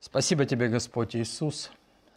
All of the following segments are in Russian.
Спасибо Тебе, Господь Иисус.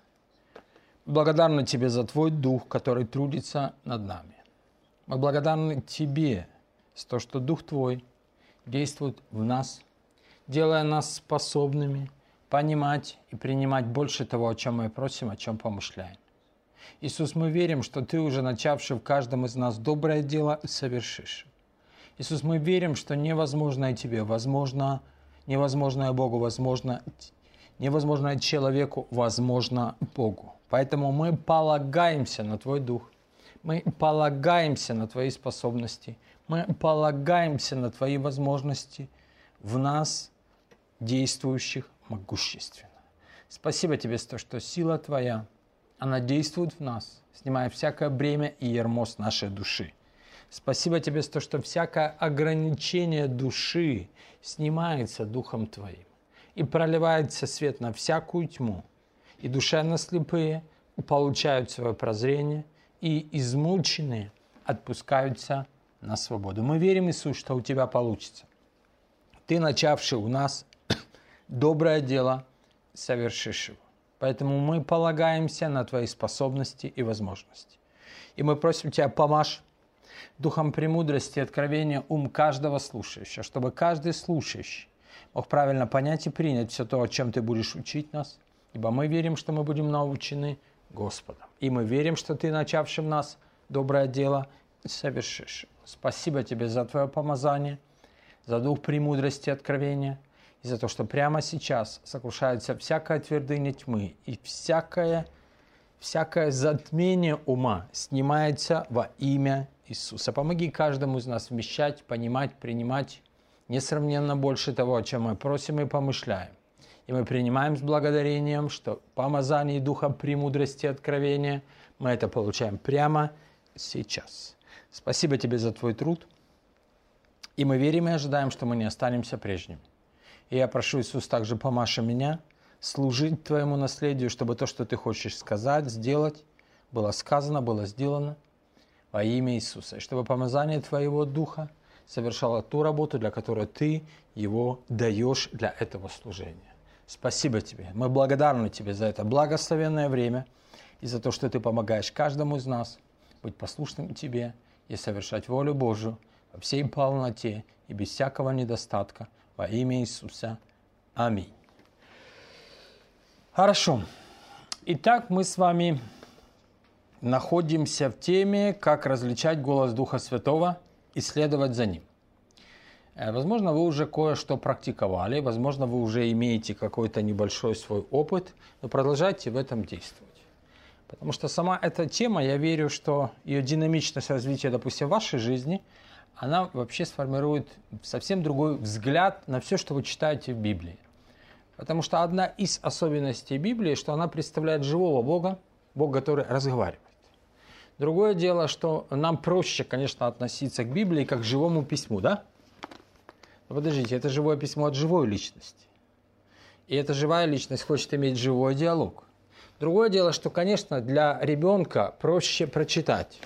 Благодарны Тебе за Твой Дух, который трудится над нами. Мы благодарны Тебе за то, что Дух Твой действует в нас, делая нас способными понимать и принимать больше того, о чем мы просим, о чем помышляем. Иисус, мы верим, что Ты, уже начавший в каждом из нас доброе дело, совершишь. Иисус, мы верим, что невозможное Тебе возможно, невозможное Богу возможно, невозможное человеку возможно Богу. Поэтому мы полагаемся на Твой Дух, мы полагаемся на Твои способности, мы полагаемся на Твои возможности в нас, действующих могущественно. Спасибо Тебе за то, что сила Твоя, она действует в нас, снимая всякое бремя и ярмо с нашей души. Спасибо Тебе за то, что всякое ограничение души снимается Духом Твоим. И проливается свет на всякую тьму. И душевно слепые получают свое прозрение, и измученные отпускаются на свободу. Мы верим, Иисус, что у Тебя получится. Ты, начавший у нас доброе дело, совершишь его. Поэтому мы полагаемся на Твои способности и возможности. И мы просим Тебя, помажь духом премудрости и откровения ум каждого слушающего, чтобы каждый слушающий мог правильно понять и принять все то, о чем Ты будешь учить нас, ибо мы верим, что мы будем научены Господом. И мы верим, что Ты, начавший в нас доброе дело, совершишь. Спасибо Тебе за Твое помазание, за дух премудрости и откровения, и за то, что прямо сейчас сокрушается всякая твердыня тьмы, и всякое затмение ума снимается во имя Иисуса. Помоги каждому из нас вмещать, понимать, принимать несравненно больше того, о чем мы просим и помышляем. И мы принимаем с благодарением, что помазание Духа премудрости и откровения мы это получаем прямо сейчас. Спасибо Тебе за Твой труд. И мы верим и ожидаем, что мы не останемся прежними. И я прошу, Иисус, также помаши меня служить Твоему наследию, чтобы то, что Ты хочешь сказать, сделать, было сказано, было сделано во имя Иисуса. И чтобы помазание Твоего Духа совершало ту работу, для которой Ты его даешь для этого служения. Спасибо Тебе. Мы благодарны Тебе за это благословенное время и за то, что Ты помогаешь каждому из нас быть послушным Тебе и совершать волю Божию во всей полноте и без всякого недостатка во имя Иисуса. Аминь. Хорошо. Итак, мы с вами находимся в теме, как различать голос Духа Святого и следовать за Ним. Возможно, вы уже кое-что практиковали, возможно, вы уже имеете какой-то небольшой свой опыт, но продолжайте в этом действовать. Потому что сама эта тема, я верю, что ее динамичность развития, допустим, в вашей жизни, она вообще сформирует совсем другой взгляд на все, что вы читаете в Библии. Потому что одна из особенностей Библии, что она представляет живого Бога, Бога, который разговаривает. Другое дело, что нам проще, конечно, относиться к Библии как к живому письму, да? Но подождите, это живое письмо от живой личности. И эта живая личность хочет иметь живой диалог. Другое дело, что, конечно, для ребенка проще прочитать.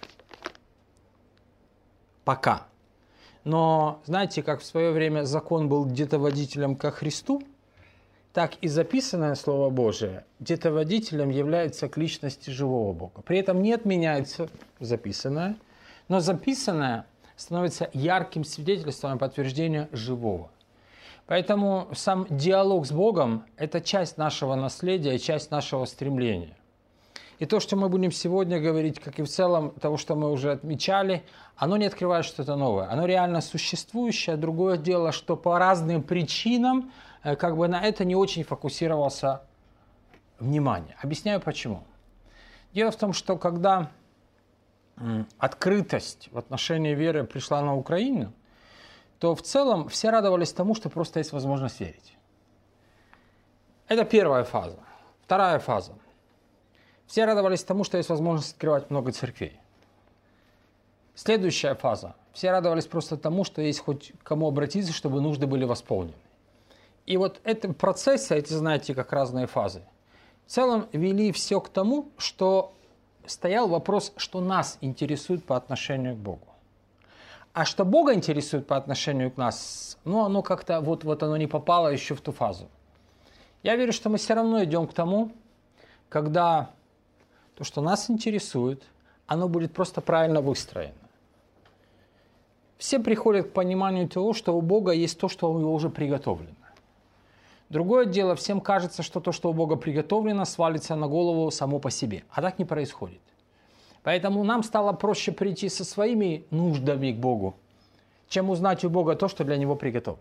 Пока. Но, знаете, как в свое время закон был детоводителем ко Христу, так и записанное Слово Божие детоводителем является к личности живого Бога. При этом не отменяется записанное, но записанное становится ярким свидетельством подтверждения живого. Поэтому сам диалог с Богом – это часть нашего наследия, часть нашего стремления. И то, что мы будем сегодня говорить, как и в целом того, что мы уже отмечали, оно не открывает что-то новое. Оно реально существующее. Другое дело, что по разным причинам как бы на это не очень фокусировался внимание. Объясняю почему. Дело в том, что когда открытость в отношении веры пришла на Украину, то в целом все радовались тому, что просто есть возможность верить. Это первая фаза. Вторая фаза. Все радовались тому, что есть возможность открывать много церквей. Следующая фаза. Все радовались просто тому, что есть хоть кому обратиться, чтобы нужды были восполнены. И вот эти процессы, эти, знаете, как разные фазы, в целом вели все к тому, что стоял вопрос, что нас интересует по отношению к Богу. А что Бога интересует по отношению к нас, ну, оно как-то, вот оно не попало еще в ту фазу. Я верю, что мы все равно идем к тому, когда то, что нас интересует, оно будет просто правильно выстроено. Все приходят к пониманию того, что у Бога есть то, что у него уже приготовлено. Другое дело, всем кажется, что то, что у Бога приготовлено, свалится на голову само по себе. А так не происходит. Поэтому нам стало проще прийти со своими нуждами к Богу, чем узнать у Бога то, что для Него приготовлено.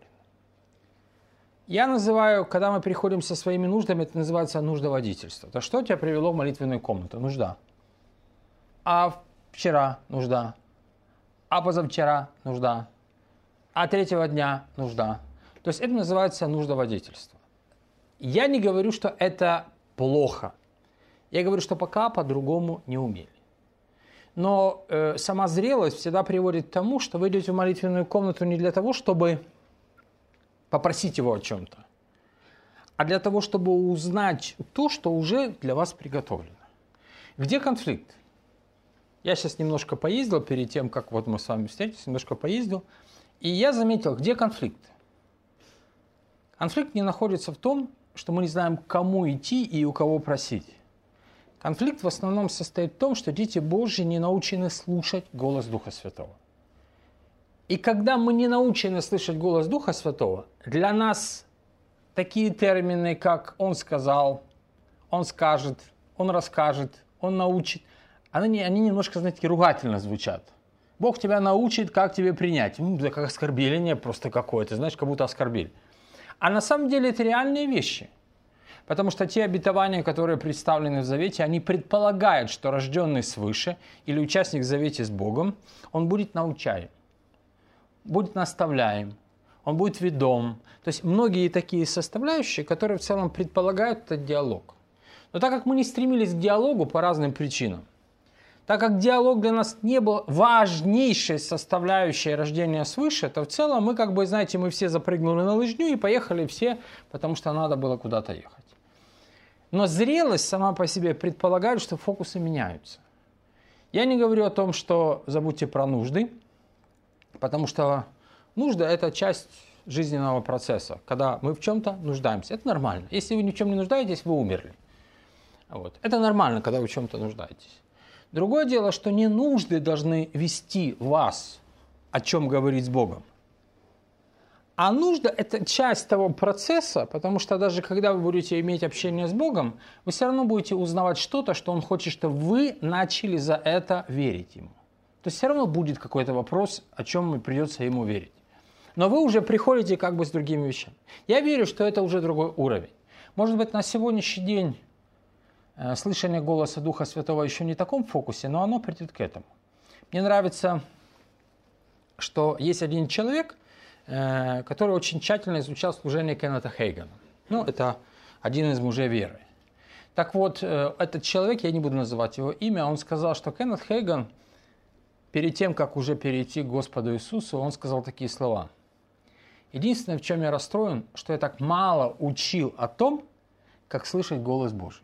Я называю, когда мы приходим со своими нуждами, это называется нуждоводительство. То, что тебя привело в молитвенную комнату? Нужда. А вчера нужда. А позавчера нужда. А третьего дня нужда. То есть это называется нуждоводительство. Я не говорю, что это плохо. Я говорю, что пока по-другому не умели. Но сама зрелость всегда приводит к тому, что вы идете в молитвенную комнату не для того, чтобы попросить его о чем-то, а для того, чтобы узнать то, что уже для вас приготовлено. Где конфликт? Я сейчас немножко поездил перед тем, как вот мы с вами встретились, немножко поездил, и я заметил, где конфликт. Конфликт не находится в том, что мы не знаем, к кому идти и у кого просить. Конфликт в основном состоит в том, что дети Божьи не научены слушать голос Духа Святого. И когда мы не научены слышать голос Духа Святого, для нас такие термины, как «Он сказал», «Он скажет», «Он расскажет», «Он научит», они немножко, знаете, ругательно звучат. Бог тебя научит, как тебе принять. Это как оскорбление просто какое-то, знаешь, как будто оскорбили. А на самом деле это реальные вещи. Потому что те обетования, которые представлены в Завете, они предполагают, что рожденный свыше или участник в Завете с Богом, он будет научаем, будет наставляем, он будет ведом. То есть многие такие составляющие, которые в целом предполагают этот диалог. Но так как мы не стремились к диалогу по разным причинам, так как диалог для нас не был важнейшей составляющей рождения свыше, то в целом мы, как бы, знаете, мы все запрыгнули на лыжню и поехали все, потому что надо было куда-то ехать. Но зрелость сама по себе предполагает, что фокусы меняются. Я не говорю о том, что забудьте про нужды, потому что нужда – это часть жизненного процесса, когда мы в чем-то нуждаемся. Это нормально. Если вы ни в чем не нуждаетесь, вы умерли. Вот. Это нормально, когда вы в чем-то нуждаетесь. Другое дело, что не нужды должны вести вас, о чем говорить с Богом. А нужда – это часть того процесса, потому что даже когда вы будете иметь общение с Богом, вы все равно будете узнавать что-то, что Он хочет, чтобы вы начали за это верить Ему. То есть все равно будет какой-то вопрос, о чем придется Ему верить. Но вы уже приходите как бы с другими вещами. Я верю, что это уже другой уровень. Может быть, на сегодняшний день слышание голоса Духа Святого еще не в таком фокусе, но оно придет к этому. Мне нравится, что есть один человек, который очень тщательно изучал служение Кеннета Хейгана. Ну, это один из мужей веры. Так вот, этот человек, я не буду называть его имя, он сказал, что Кеннет Хейган, перед тем, как уже перейти к Господу Иисусу, он сказал такие слова. Единственное, в чем я расстроен, что я так мало учил о том, как слышать голос Божий.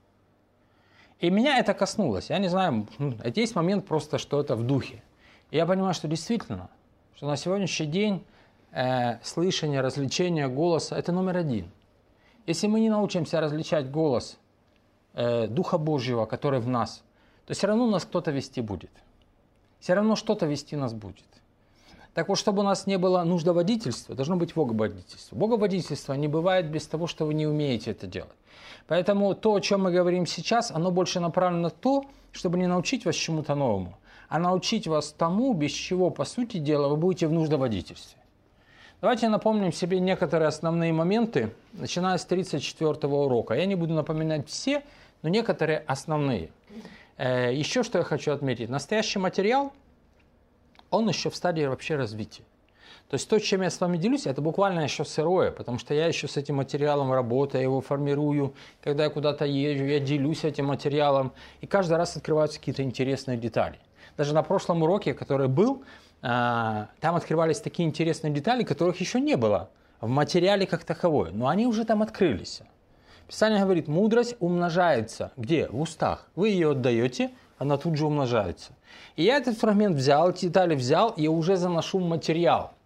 И меня это коснулось. Я не знаю, это есть момент просто, что это в духе. И я понимаю, что действительно, что на сегодняшний день слышание, развлечение голоса – это номер один. Если мы не научимся различать голос Духа Божьего, который в нас, то все равно нас кто-то вести будет. Все равно что-то вести нас будет. Так вот, чтобы у нас не было нуждоводительства, должно быть боговодительство. Боговодительство не бывает без того, что вы не умеете это делать. Поэтому то, о чем мы говорим сейчас, оно больше направлено на то, чтобы не научить вас чему-то новому, а научить вас тому, без чего, по сути дела, вы будете в нуждоводительстве. Давайте напомним себе некоторые основные моменты, начиная с 34-го урока. Я не буду напоминать все, но некоторые основные. Еще что я хочу отметить. Настоящий материал, он еще в стадии вообще развития. То есть то, чем я с вами делюсь, это буквально еще сырое, потому что я еще с этим материалом работаю, его формирую. Когда я куда-то езжу, я делюсь этим материалом, и каждый раз открываются какие-то интересные детали. Даже на прошлом уроке, который был, там открывались такие интересные детали, которых еще не было в материале как таковой, но они уже там открылись. Писание говорит, мудрость умножается. Где? В устах. Вы ее отдаете, она тут же умножается. И я этот фрагмент взял, эти детали взял и уже заношу в материал.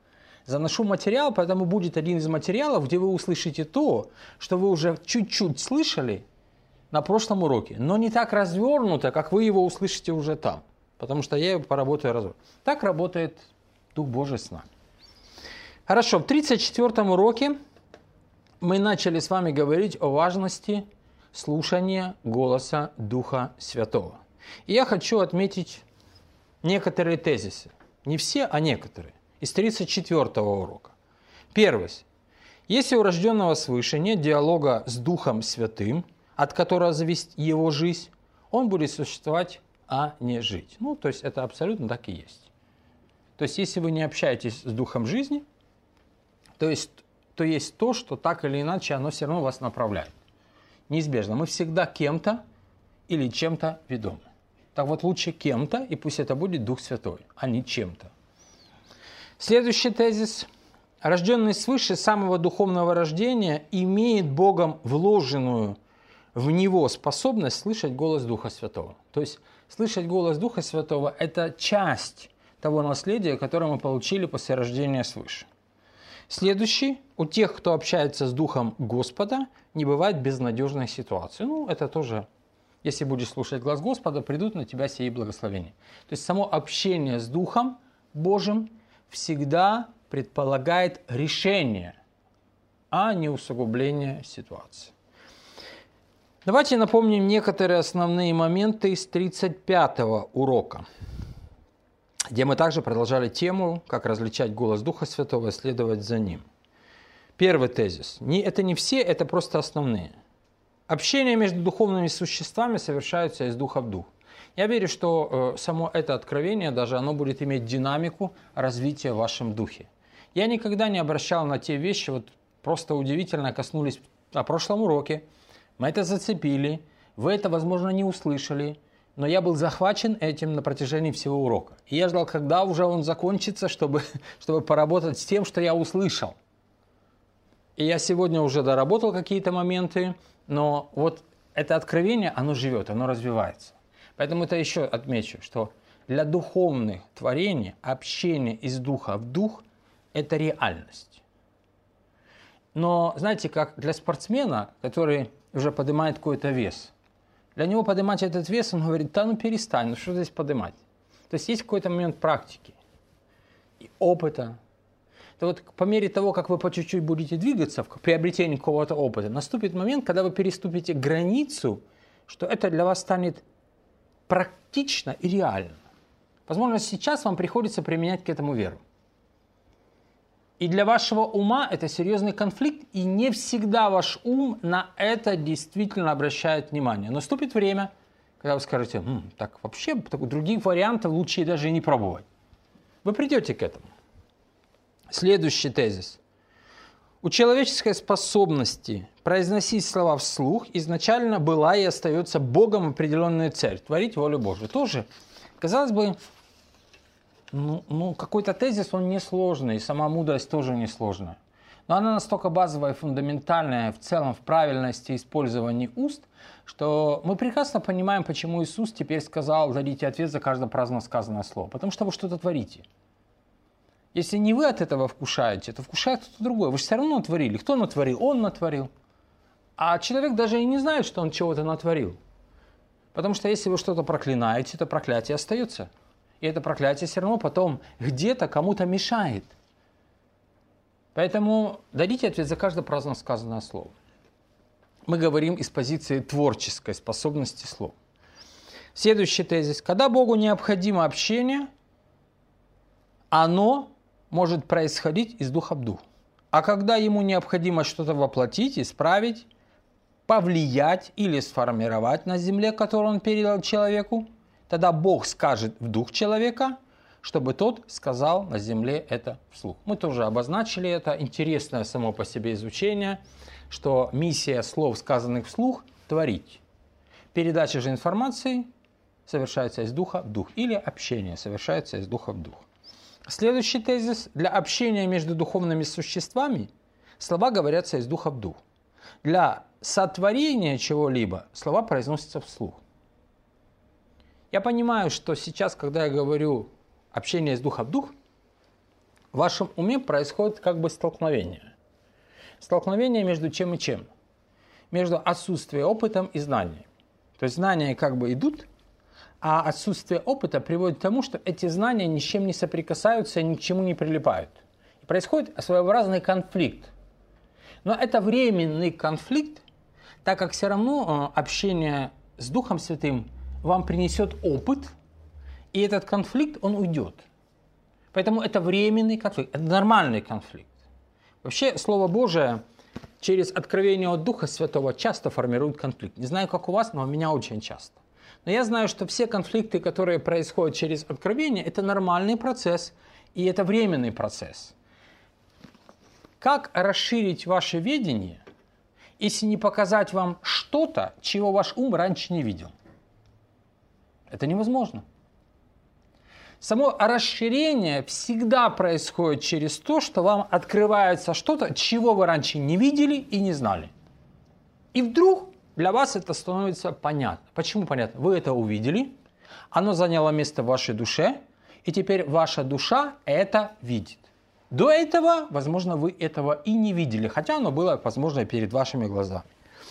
заношу материал, поэтому будет один из материалов, где вы услышите то, что вы уже чуть-чуть слышали на прошлом уроке, но не так развернуто, как вы его услышите уже там, потому что я поработаю развернуто. Так работает Дух Божий с нами. Хорошо, в 34-м уроке мы начали с вами говорить о важности слушания голоса Духа Святого. И я хочу отметить некоторые тезисы. Не все, а некоторые. Из 34-го урока. Первый. Если у рожденного свыше нет диалога с Духом Святым, от которого зависит его жизнь, он будет существовать, а не жить. Ну, то есть это абсолютно так и есть. То есть если вы не общаетесь с Духом жизни, то есть то, что так или иначе оно все равно вас направляет. Неизбежно. Мы всегда кем-то или чем-то ведомы. Так вот, лучше кем-то, и пусть это будет Дух Святой, а не чем-то. Следующий тезис. Рожденный свыше самого духовного рождения имеет Богом вложенную в него способность слышать голос Духа Святого. То есть слышать голос Духа Святого – это часть того наследия, которое мы получили после рождения свыше. Следующий. У тех, кто общается с Духом Господа, не бывает безнадежной ситуации. Ну, это тоже, если будешь слушать глаз Господа, придут на тебя сии благословения. То есть само общение с Духом Божьим всегда предполагает решение, а не усугубление ситуации. Давайте напомним некоторые основные моменты из 35-го урока, где мы также продолжали тему, как различать голос Духа Святого и следовать за ним. Первый тезис. Это не все, это просто основные. Общение между духовными существами совершается из духа в дух. Я верю, что само это откровение, даже оно будет иметь динамику развития в вашем духе. Я никогда не обращал на те вещи, вот просто удивительно коснулись на прошлом уроке. Мы это зацепили, вы это, возможно, не услышали, но я был захвачен этим на протяжении всего урока. И я ждал, когда уже он закончится, чтобы поработать с тем, что я услышал. И я сегодня уже доработал какие-то моменты, но вот это откровение, оно живет, оно развивается. Поэтому это еще отмечу, что для духовных творений общение из духа в дух – это реальность. Но знаете, как для спортсмена, который уже поднимает какой-то вес, для него поднимать этот вес, он говорит, да ну перестань, ну что здесь поднимать? То есть есть какой-то момент практики и опыта. То вот по мере того, как вы по чуть-чуть будете двигаться в приобретении какого-то опыта, наступит момент, когда вы переступите границу, что это для вас станет практично и реально. Возможно, сейчас вам приходится применять к этому веру. И для вашего ума это серьезный конфликт, и не всегда ваш ум на это действительно обращает внимание. Наступит время, когда вы скажете, так вообще других вариантов лучше и даже и не пробовать. Вы придете к этому. Следующий тезис. У человеческой способности произносить слова вслух изначально была и остается Богом определенная цель – творить волю Божию. Тоже, казалось бы, какой-то тезис, он несложный, и сама мудрость тоже несложная. Но она настолько базовая и фундаментальная в целом в правильности использования уст, что мы прекрасно понимаем, почему Иисус теперь сказал, дадите ответ за каждое праздно сказанное слово. Потому что вы что-то творите. Если не вы от этого вкушаете, то вкушает кто-то другой. Вы же все равно натворили. Кто натворил? Он натворил. А человек даже и не знает, что он чего-то натворил. Потому что если вы что-то проклинаете, то проклятие остается. И это проклятие все равно потом где-то кому-то мешает. Поэтому дадите ответ за каждое праздно сказанное слово. Мы говорим из позиции творческой способности слов. Следующий тезис. Когда Богу необходимо общение, оно может происходить из духа в дух. А когда ему необходимо что-то воплотить, исправить, повлиять или сформировать на земле, которую он передал человеку, тогда Бог скажет в дух человека, чтобы тот сказал на земле это вслух. Мы тоже обозначили это. Интересное само по себе изучение, что миссия слов, сказанных вслух, творить. Передача же информации совершается из духа в дух. Или общение совершается из духа в дух. Следующий тезис. Для общения между духовными существами слова говорятся из духа в дух. Для сотворения чего-либо слова произносятся вслух. Я понимаю, что сейчас, когда я говорю общение из духа в дух, в вашем уме происходит как бы столкновение. Столкновение между чем и чем? Между отсутствием опыта и знанием. То есть знания как бы идут, а отсутствие опыта приводит к тому, что эти знания ни с чем не соприкасаются и ни к чему не прилипают. И происходит своеобразный конфликт. Но это временный конфликт, так как все равно общение с Духом Святым вам принесет опыт, и этот конфликт, он уйдет. Поэтому это временный конфликт, это нормальный конфликт. Вообще, Слово Божие через откровение от Духа Святого часто формирует конфликт. Не знаю, как у вас, но у меня очень часто. Но я знаю, что все конфликты, которые происходят через откровение, это нормальный процесс, и это временный процесс. Как расширить ваше видение, если не показать вам что-то, чего ваш ум раньше не видел? Это невозможно. Само расширение всегда происходит через то, что вам открывается что-то, чего вы раньше не видели и не знали. И вдруг для вас это становится понятно. Почему понятно? Вы это увидели, оно заняло место в вашей душе, и теперь ваша душа это видит. До этого, возможно, вы этого и не видели, хотя оно было, возможно, перед вашими глазами.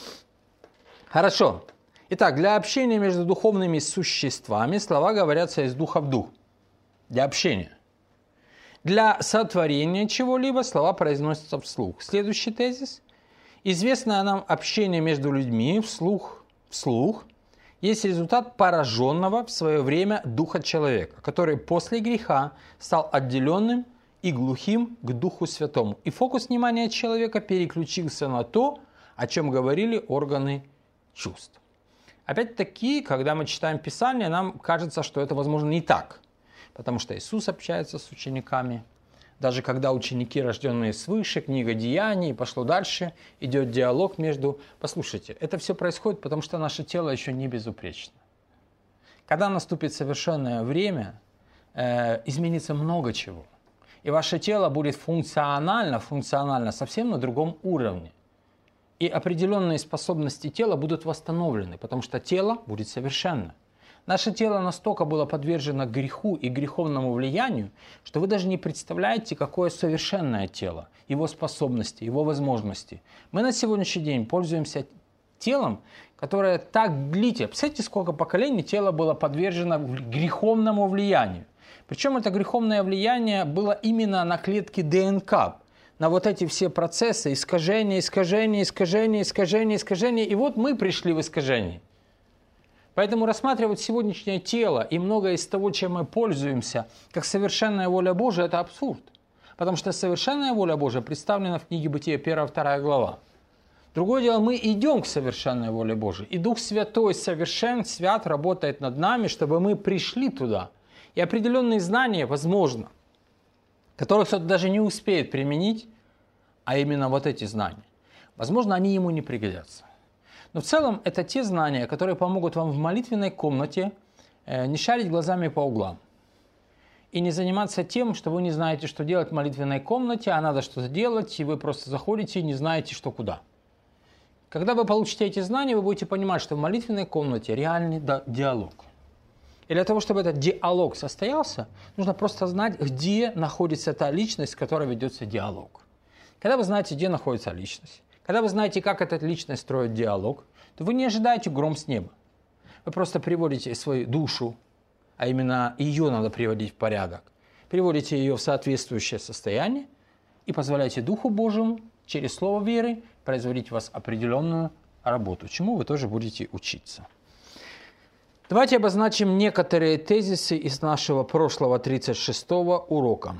Хорошо. Итак, для общения между духовными существами слова говорятся из духа в дух. Для общения. Для сотворения чего-либо слова произносятся вслух. Следующий тезис. Известное нам общение между людьми вслух есть результат пораженного в свое время духа человека, который после греха стал отделенным и глухим к Духу Святому. И фокус внимания человека переключился на то, о чем говорили органы чувств. Опять-таки, когда мы читаем Писание, нам кажется, что это, возможно, не так. Потому что Иисус общается с учениками. Даже когда ученики, рожденные свыше, книга Деяний, пошло дальше, идет диалог между... Послушайте, это все происходит, потому что наше тело еще не безупречно. Когда наступит совершенное время, изменится много чего. И ваше тело будет функционально совсем на другом уровне. И определенные способности тела будут восстановлены, потому что тело будет совершенно. Наше тело настолько было подвержено греху и греховному влиянию, что вы даже не представляете, какое совершенное тело, его способности, его возможности. Мы на сегодняшний день пользуемся телом, которое так длительно. Представляете, сколько поколений тело было подвержено греховному влиянию. Причем это греховное влияние было именно на клетки ДНК, на вот эти все процессы искажения. И вот мы пришли в искажение. Поэтому рассматривать сегодняшнее тело и многое из того, чем мы пользуемся, как совершенная воля Божия, это абсурд. Потому что совершенная воля Божия представлена в книге Бытия 1-2 глава. Другое дело, мы идем к совершенной воле Божией. И Дух Святой совершен, свят, работает над нами, чтобы мы пришли туда. И определенные знания, возможно, которых кто-то даже не успеет применить, а именно вот эти знания, возможно, они ему не пригодятся. Но в целом это те знания, которые помогут вам в молитвенной комнате не шарить глазами по углам. И не заниматься тем, что вы не знаете, что делать в молитвенной комнате, а надо что-то делать, и вы просто заходите и не знаете, что куда. Когда вы получите эти знания, вы будете понимать, что в молитвенной комнате реальный диалог. И для того, чтобы этот диалог состоялся, нужно просто знать, где находится та личность, с которой ведется диалог. Когда вы знаете, где находится личность, когда вы знаете, как эта личность строит диалог, то вы не ожидаете гром с неба. Вы просто приводите свою душу, а именно ее надо приводить в порядок, приводите ее в соответствующее состояние и позволяете Духу Божьему через слово веры производить в вас определенную работу, чему вы тоже будете учиться. Давайте обозначим некоторые тезисы из нашего прошлого 36-го урока.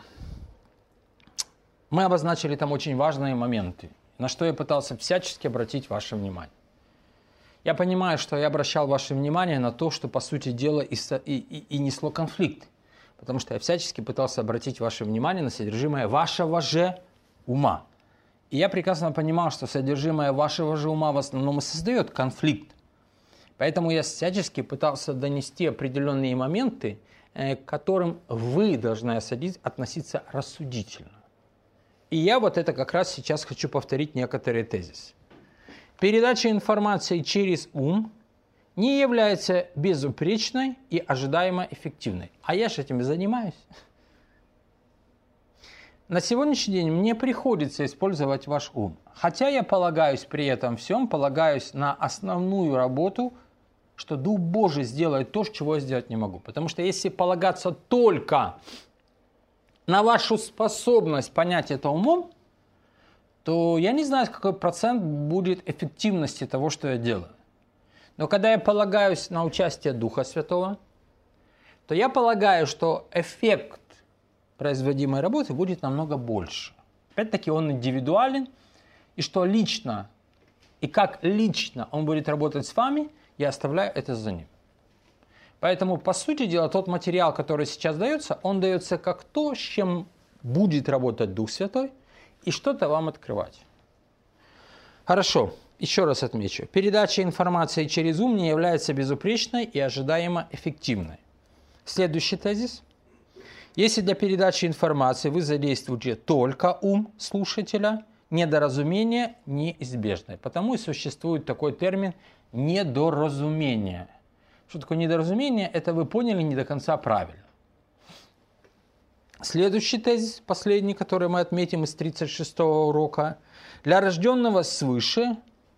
Мы обозначили там очень важные моменты, на что я пытался всячески обратить ваше внимание. Я понимаю, что я обращал ваше внимание на то, что, по сути дела, и несло конфликт, потому что я всячески пытался обратить ваше внимание на содержимое вашего же ума. И я прекрасно понимал, что содержимое вашего же ума в основном и создает конфликт. Поэтому я всячески пытался донести определенные моменты, к которым вы должны относиться рассудительно. И я вот это как раз сейчас хочу повторить некоторые тезисы. Передача информации через ум не является безупречной и ожидаемо эффективной. А я же этим и занимаюсь. на сегодняшний день мне приходится использовать ваш ум. Хотя я полагаюсь при этом всем, полагаюсь на основную работу, что Дух Божий сделает то, чего я сделать не могу. Потому что если полагаться только на вашу способность понять это умом, то я не знаю, какой процент будет эффективности того, что я делаю. Но когда я полагаюсь на участие Духа Святого, то я полагаю, что эффект производимой работы будет намного больше. Опять-таки он индивидуален, и что лично, и как лично он будет работать с вами, я оставляю это за ним. Поэтому, по сути дела, тот материал, который сейчас дается, он дается как то, с чем будет работать Дух Святой, и что-то вам открывать. Хорошо, еще раз отмечу. Передача информации через ум не является безупречной и ожидаемо эффективной. Следующий тезис. Если для передачи информации вы задействуете только ум слушателя, недоразумение неизбежное. Потому и существует такой термин недоразумение. Что такое недоразумение? Это вы поняли не до конца правильно. Следующий тезис, последний, который мы отметим из 36-го урока. Для рожденного свыше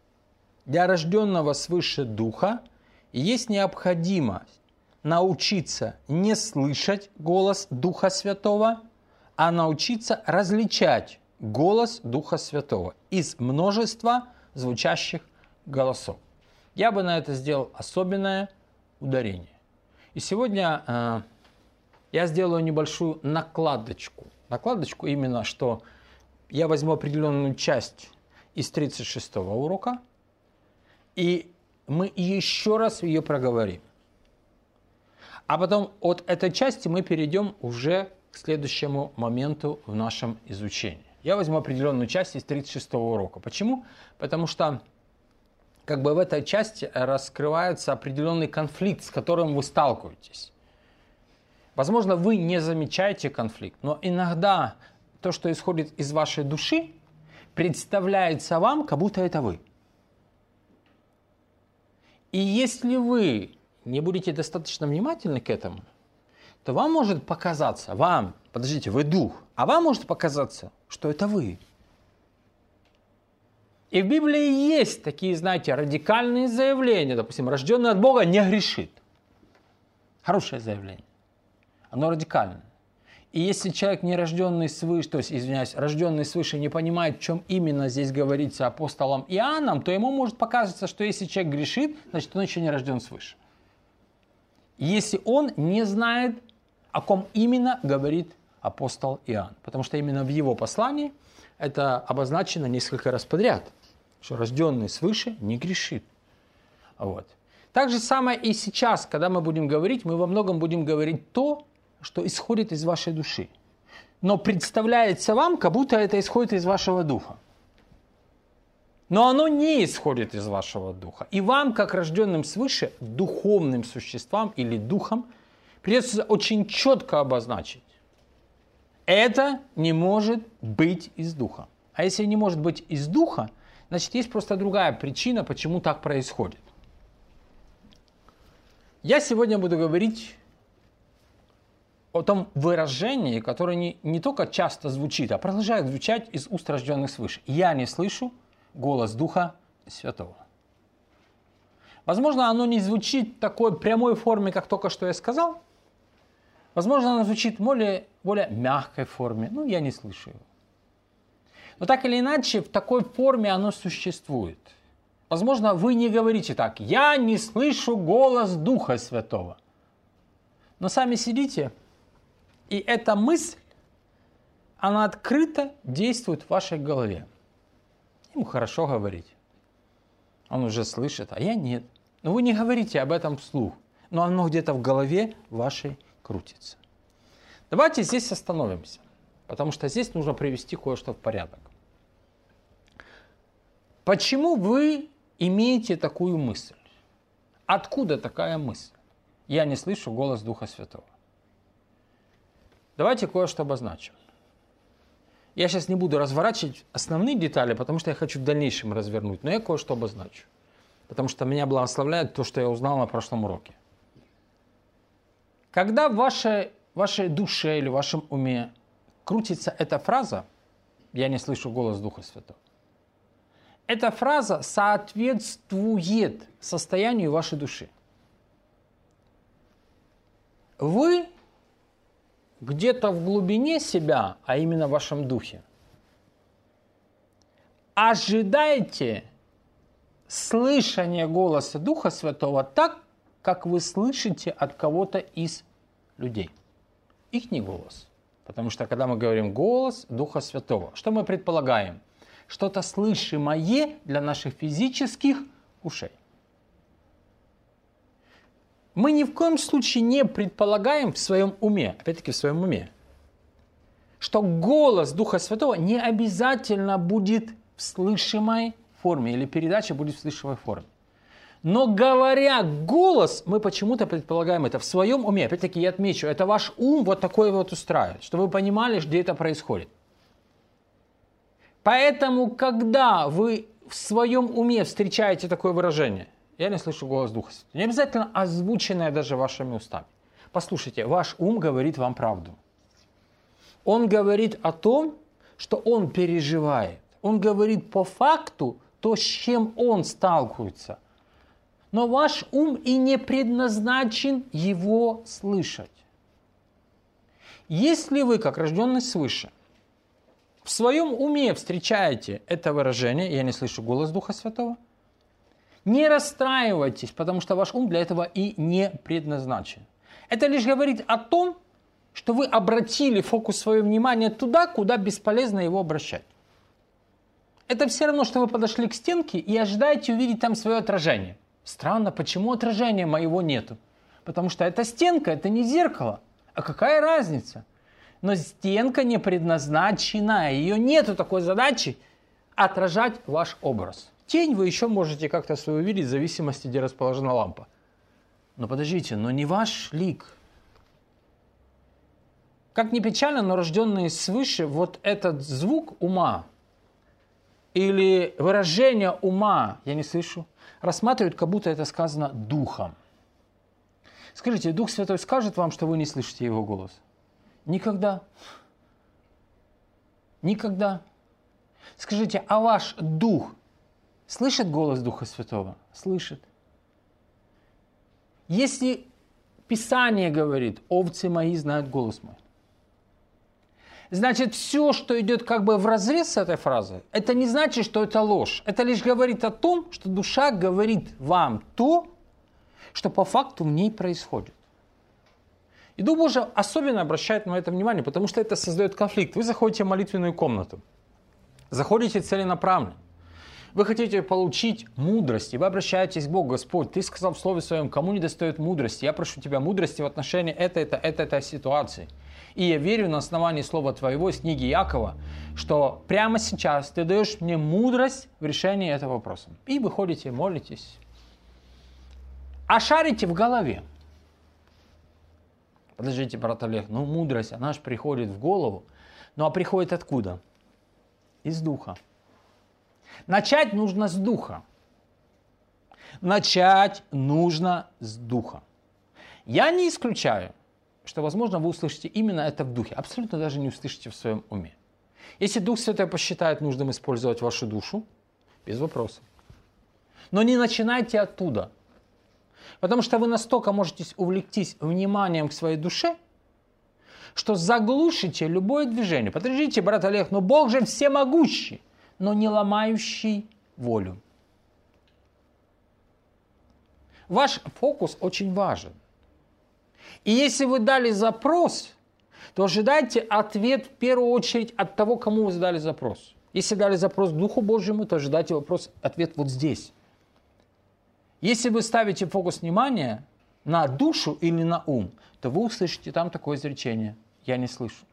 духа есть необходимость научиться не слышать голос Духа Святого, а научиться различать голос Духа Святого из множества звучащих голосов. Я бы на это сделал особенное ударение. И сегодня я сделаю небольшую накладочку. Накладочку именно, что я возьму определенную часть из 36-го урока, и мы еще раз ее проговорим. А потом от этой части мы перейдем уже к следующему моменту в нашем изучении. Я возьму определенную часть из 36-го урока. Почему? Потому что в этой части раскрывается определенный конфликт, с которым вы сталкиваетесь. Возможно, вы не замечаете конфликт, но иногда то, что исходит из вашей души, представляется вам, как будто это вы. И если вы не будете достаточно внимательны к этому, то вам может показаться, вы дух, а вам может показаться, что это вы. И в Библии есть такие, радикальные заявления. Допустим, рожденный от Бога не грешит. Хорошее заявление. Оно радикальное. И если человек не рожденный свыше, рожденный свыше не понимает, в чем именно здесь говорится апостолом Иоанном, то ему может показаться, что если человек грешит, значит он еще не рожден свыше. Если он не знает, о ком именно говорит апостол Иоанн. Потому что именно в его послании это обозначено несколько раз подряд, что рожденный свыше не грешит. Вот. Так же самое и сейчас, когда мы будем говорить, мы во многом будем говорить то, что исходит из вашей души. Но представляется вам, как будто это исходит из вашего духа. Но оно не исходит из вашего духа. И вам, как рожденным свыше, духовным существам или духом, придется очень четко обозначить. Это не может быть из духа. А если не может быть из духа, значит, есть просто другая причина, почему так происходит. Я сегодня буду говорить о том выражении, которое не только часто звучит, а продолжает звучать из уст рожденных свыше. Я не слышу голос Духа Святого. Возможно, оно не звучит в такой прямой форме, как только что я сказал. Возможно, оно звучит в более мягкой форме. Я не слышу его. Но так или иначе, в такой форме оно существует. Возможно, вы не говорите так: «Я не слышу голос Духа Святого». Но сами сидите, и эта мысль, она открыто действует в вашей голове. Ему хорошо говорить. Он уже слышит, а я нет. Но вы не говорите об этом вслух. Но оно где-то в голове вашей крутится. Давайте здесь остановимся. Потому что здесь нужно привести кое-что в порядок. Почему вы имеете такую мысль? Откуда такая мысль? Я не слышу голос Духа Святого. Давайте кое-что обозначим. Я сейчас не буду разворачивать основные детали, потому что я хочу в дальнейшем развернуть, но я кое-что обозначу. Потому что меня благословляет то, что я узнал на прошлом уроке. Когда в вашей душе или в вашем уме крутится эта фраза «Я не слышу голос Духа Святого». Эта фраза соответствует состоянию вашей души. Вы где-то в глубине себя, а именно в вашем духе, ожидаете слышания голоса Духа Святого так, как вы слышите от кого-то из людей. Их не голос. Потому что, когда мы говорим «голос Духа Святого», что мы предполагаем? Что-то слышимое для наших физических ушей. Мы ни в коем случае не предполагаем в своем уме, опять-таки в своем уме, что голос Духа Святого не обязательно будет в слышимой форме, или передача будет в слышимой форме. Но говоря голос, мы почему-то предполагаем это в своем уме. Опять-таки я отмечу, это ваш ум вот такой вот устраивает, чтобы вы понимали, где это происходит. Поэтому, когда вы в своем уме встречаете такое выражение, я не слышу голос Духа Святого, не обязательно озвученное даже вашими устами. Послушайте, ваш ум говорит вам правду. Он говорит о том, что он переживает. Он говорит по факту то, с чем он сталкивается. Но ваш ум и не предназначен его слышать. Если вы, как рожденный свыше, в своем уме встречаете это выражение, я не слышу голос Духа Святого, не расстраивайтесь, потому что ваш ум для этого и не предназначен. Это лишь говорит о том, что вы обратили фокус своего внимания туда, куда бесполезно его обращать. Это все равно, что вы подошли к стенке и ожидаете увидеть там свое отражение. Странно, почему отражения моего нету? Потому что эта стенка, это не зеркало. А какая разница? Но стенка не предназначена, ее нету такой задачи отражать ваш образ. Тень вы еще можете как-то свою увидеть в зависимости, где расположена лампа. Но подождите, но не ваш лик. Как ни печально, но рожденные свыше, вот этот звук ума или выражение ума, я не слышу, рассматривают, как будто это сказано духом. Скажите, Дух Святой скажет вам, что вы не слышите Его голос? Никогда. Никогда. Скажите, а ваш дух слышит голос Духа Святого? Слышит. Если Писание говорит, овцы мои знают голос мой, значит, все, что идет как бы вразрез с этой фразой, это не значит, что это ложь. Это лишь говорит о том, что душа говорит вам то, что по факту в ней происходит. И Дух Божий особенно обращает на это внимание, потому что это создает конфликт. Вы заходите в молитвенную комнату, заходите целенаправленно. Вы хотите получить мудрость, и вы обращаетесь к Богу. Господь, Ты сказал в Слове Своем, кому не достает мудрости, я прошу Тебя мудрости в отношении этой ситуации. И я верю на основании Слова Твоего из книги Иакова, что прямо сейчас Ты даешь мне мудрость в решении этого вопроса. И вы ходите, молитесь. А шарите в голове. Подождите, брат Олег, мудрость, она же приходит в голову. Ну а приходит откуда? Из духа. Начать нужно с духа. Начать нужно с духа. Я не исключаю, что, возможно, вы услышите именно это в духе. Абсолютно даже не услышите в своем уме. Если Дух Святой посчитает нужным использовать вашу душу, без вопросов. Но не начинайте оттуда. Потому что вы настолько можете увлектись вниманием к своей душе, что заглушите любое движение. Подождите, брат Олег, но Бог же всемогущий, но не ломающий волю. Ваш фокус очень важен. И если вы дали запрос, то ожидайте ответ в первую очередь от того, кому вы задали запрос. Если дали запрос к Духу Божьему, то ожидайте ответ вот здесь. Если вы ставите фокус внимания на душу или на ум, то вы услышите там такое изречение: «Я не слышу».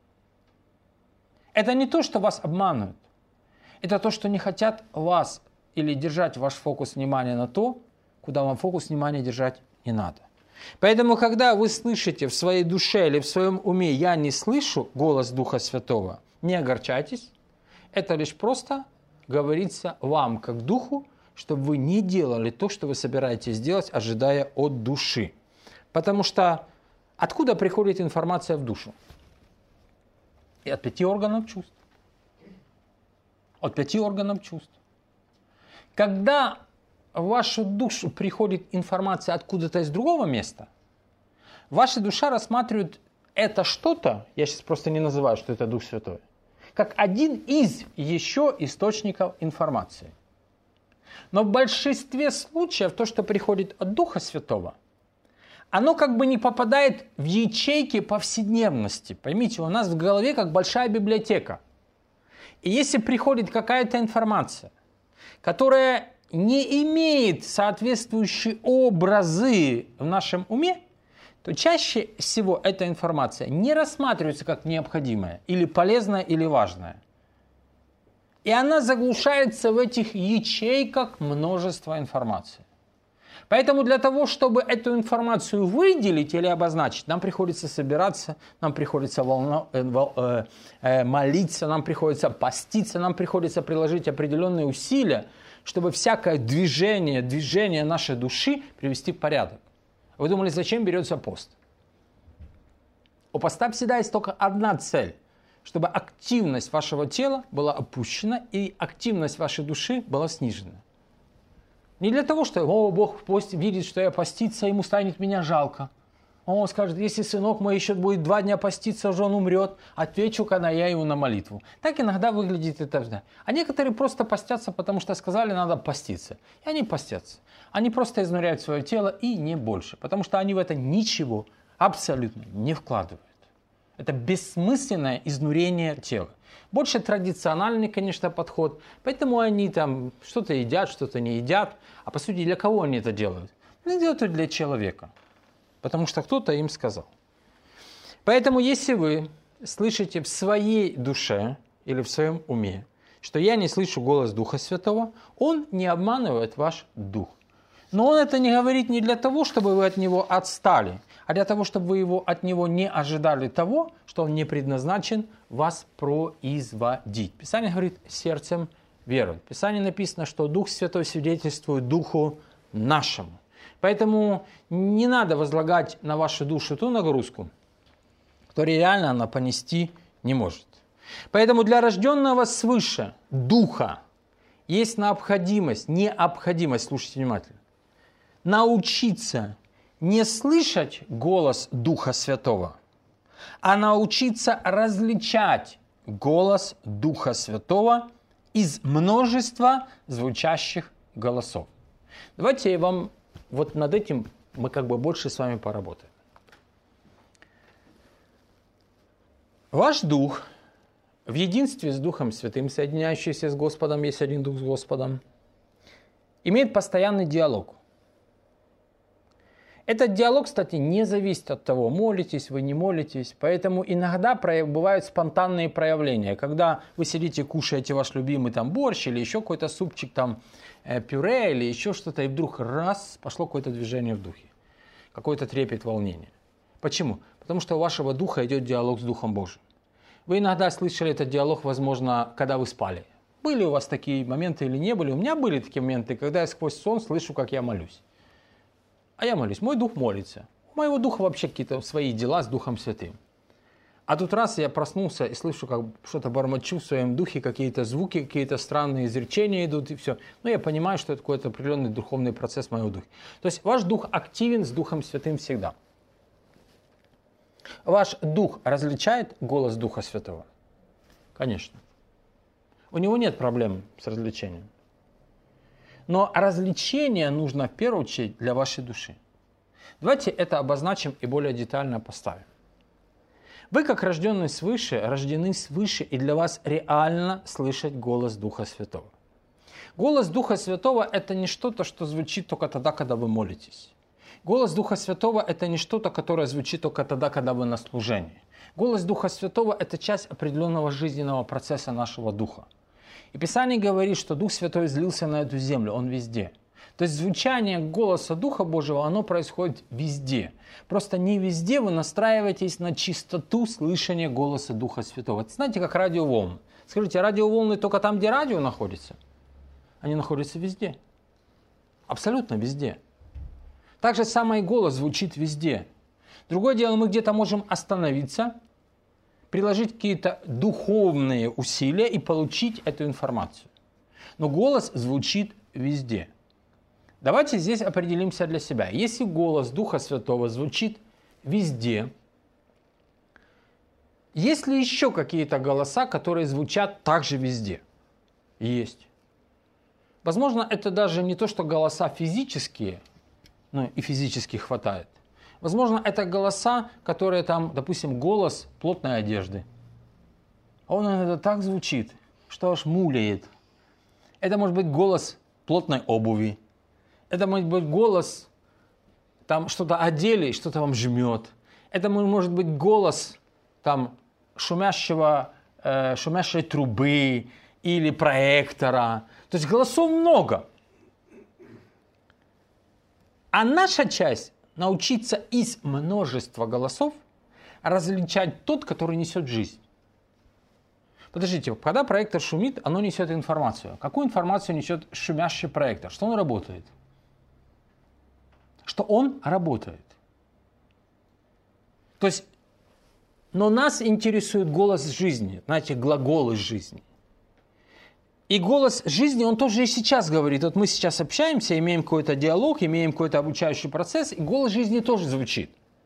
Это не то, что вас обманывают. Это то, что не хотят вас или держать ваш фокус внимания на то, куда вам фокус внимания держать не надо. Поэтому, когда вы слышите в своей душе или в своем уме «я не слышу» голос Духа Святого, не огорчайтесь. Это лишь просто говорится вам, как Духу, чтобы вы не делали то, что вы собираетесь делать, ожидая от души. Потому что откуда приходит информация в душу? И от 5 органов чувств. От 5 органов чувств. Когда в вашу душу приходит информация откуда-то из другого места, ваша душа рассматривает это что-то, я сейчас просто не называю, что это Дух Святой, как один из еще источников информации. Но в большинстве случаев то, что приходит от Духа Святого, оно как бы не попадает в ячейки повседневности. Поймите, у нас в голове как большая библиотека. И если приходит какая-то информация, которая не имеет соответствующие образы в нашем уме, то чаще всего эта информация не рассматривается как необходимая, или полезная, или важная. И она заглушается в этих ячейках множества информации. Поэтому для того, чтобы эту информацию выделить или обозначить, нам приходится собираться, нам приходится молиться, нам приходится поститься, нам приходится приложить определенные усилия, чтобы всякое движение нашей души привести в порядок. Вы думали, зачем берется пост? У поста всегда есть только одна цель, чтобы активность вашего тела была опущена и активность вашей души была снижена. Не для того, что Бог видит, что я поститься, ему станет меня жалко. Он скажет, если сынок мой еще будет 2 дня поститься, уже он умрет, отвечу-ка я ему на молитву. Так иногда выглядит это. А некоторые просто постятся, потому что сказали, надо поститься. И они постятся. Они просто изнуряют свое тело и не больше, потому что они в это ничего абсолютно не вкладывают. Это бессмысленное изнурение тела. Больше традициональный, конечно, подход. Поэтому они там что-то едят, что-то не едят. А по сути, для кого они это делают? Они делают это для человека. Потому что кто-то им сказал. Поэтому, если вы слышите в своей душе или в своем уме, что я не слышу голос Духа Святого, он не обманывает ваш дух. Но он это не говорит не для того, чтобы вы от него отстали, а для того, чтобы вы от него не ожидали того, что он не предназначен вас производить. Писание говорит, сердцем верует. В Писании написано, что Дух Святой свидетельствует Духу нашему. Поэтому не надо возлагать на вашу душу ту нагрузку, которую реально она понести не может. Поэтому для рожденного свыше Духа есть необходимость, слушайте внимательно, научиться не слышать голос Духа Святого, а научиться различать голос Духа Святого из множества звучащих голосов. Давайте я вам вот над этим мы как бы больше с вами поработаем. Ваш дух в единстве с Духом Святым, соединяющийся с Господом, есть один Дух с Господом, имеет постоянный диалог. Этот диалог, кстати, не зависит от того, молитесь вы, не молитесь. Поэтому иногда бывают спонтанные проявления. Когда вы сидите, кушаете ваш любимый там борщ или еще какой-то супчик, там пюре или еще что-то, и вдруг раз, пошло какое-то движение в духе. Какой-то трепет, волнение. Почему? Потому что у вашего духа идет диалог с Духом Божьим. Вы иногда слышали этот диалог, возможно, когда вы спали. Были у вас такие моменты или не были? У меня были такие моменты, когда я сквозь сон слышу, как я молюсь. А я молюсь, мой дух молится. У моего духа вообще какие-то свои дела с Духом Святым. А тут раз я проснулся и слышу, как что-то бормочу в своем духе, какие-то звуки, какие-то странные изречения идут и все. Но я понимаю, что это какой-то определенный духовный процесс моего духа. То есть ваш дух активен с Духом Святым всегда. Ваш дух различает голос Духа Святого? Конечно. У него нет проблем с развлечением. Но развлечение нужно в первую очередь для вашей души. Давайте это обозначим и более детально поставим. Вы, как рожденные свыше, рождены свыше, и для вас реально слышать голос Духа Святого. Голос Духа Святого – это не что-то, что звучит только тогда, когда вы молитесь. Голос Духа Святого – это не что-то, которое звучит только тогда, когда вы на служении. Голос Духа Святого – это часть определенного жизненного процесса нашего духа. И Писание говорит, что Дух Святой излился на эту землю, Он везде. То есть звучание голоса Духа Божьего, оно происходит везде. Просто не везде вы настраиваетесь на чистоту слышания голоса Духа Святого. Это знаете, как радиоволны. Скажите, радиоволны только там, где радио находится? Они находятся везде. Абсолютно везде. Так же самое и голос звучит везде. Другое дело, мы где-то можем остановиться, приложить какие-то духовные усилия и получить эту информацию. Но голос звучит везде. Давайте здесь определимся для себя. Если голос Духа Святого звучит везде, есть ли еще какие-то голоса, которые звучат также везде? Есть. Возможно, это даже не то, что голоса физические, но и физически хватает. Возможно, это голоса, которые там, допустим, голос плотной одежды. Он иногда так звучит, что аж муляет. Это может быть голос плотной обуви. Это может быть голос, там что-то одели, что-то вам жмет. Это может быть голос там шумящей трубы или проектора. То есть голосов много. А наша часть научиться из множества голосов различать тот, который несет жизнь. Подождите, когда проектор шумит, оно несет информацию. Какую информацию несет шумящий проектор? Что он работает? Что он работает. То есть, но нас интересует голос жизни, знаете, глагол из жизни. И голос жизни, он тоже и сейчас говорит. Вот мы сейчас общаемся, имеем какой-то диалог, имеем какой-то обучающий процесс, и голос жизни тоже звучит.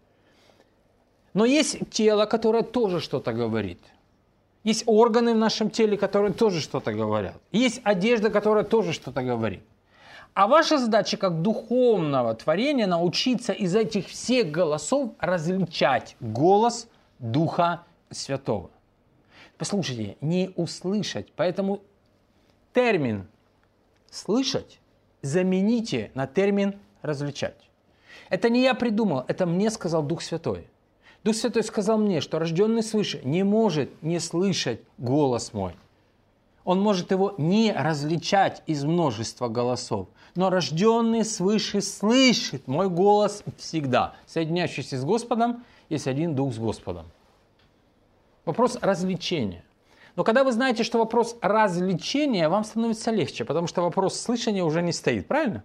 Но есть тело, которое тоже что-то говорит. Есть органы в нашем теле, которые тоже что-то говорят. Есть одежда, которая тоже что-то говорит. А ваша задача как духовного творения научиться из этих всех голосов различать голос Духа Святого. Послушайте, не услышать. Поэтому термин «слышать» замените на термин «различать». Это не я придумал, это мне сказал Дух Святой. Дух Святой сказал мне, что рожденный свыше не может не слышать голос мой. Он может его не различать из множества голосов. Но рожденный свыше слышит мой голос всегда. Соединяющийся с Господом, есть один Дух с Господом. Вопрос развлечения. Но когда вы знаете, что вопрос развлечения, вам становится легче, потому что вопрос слышания уже не стоит, правильно?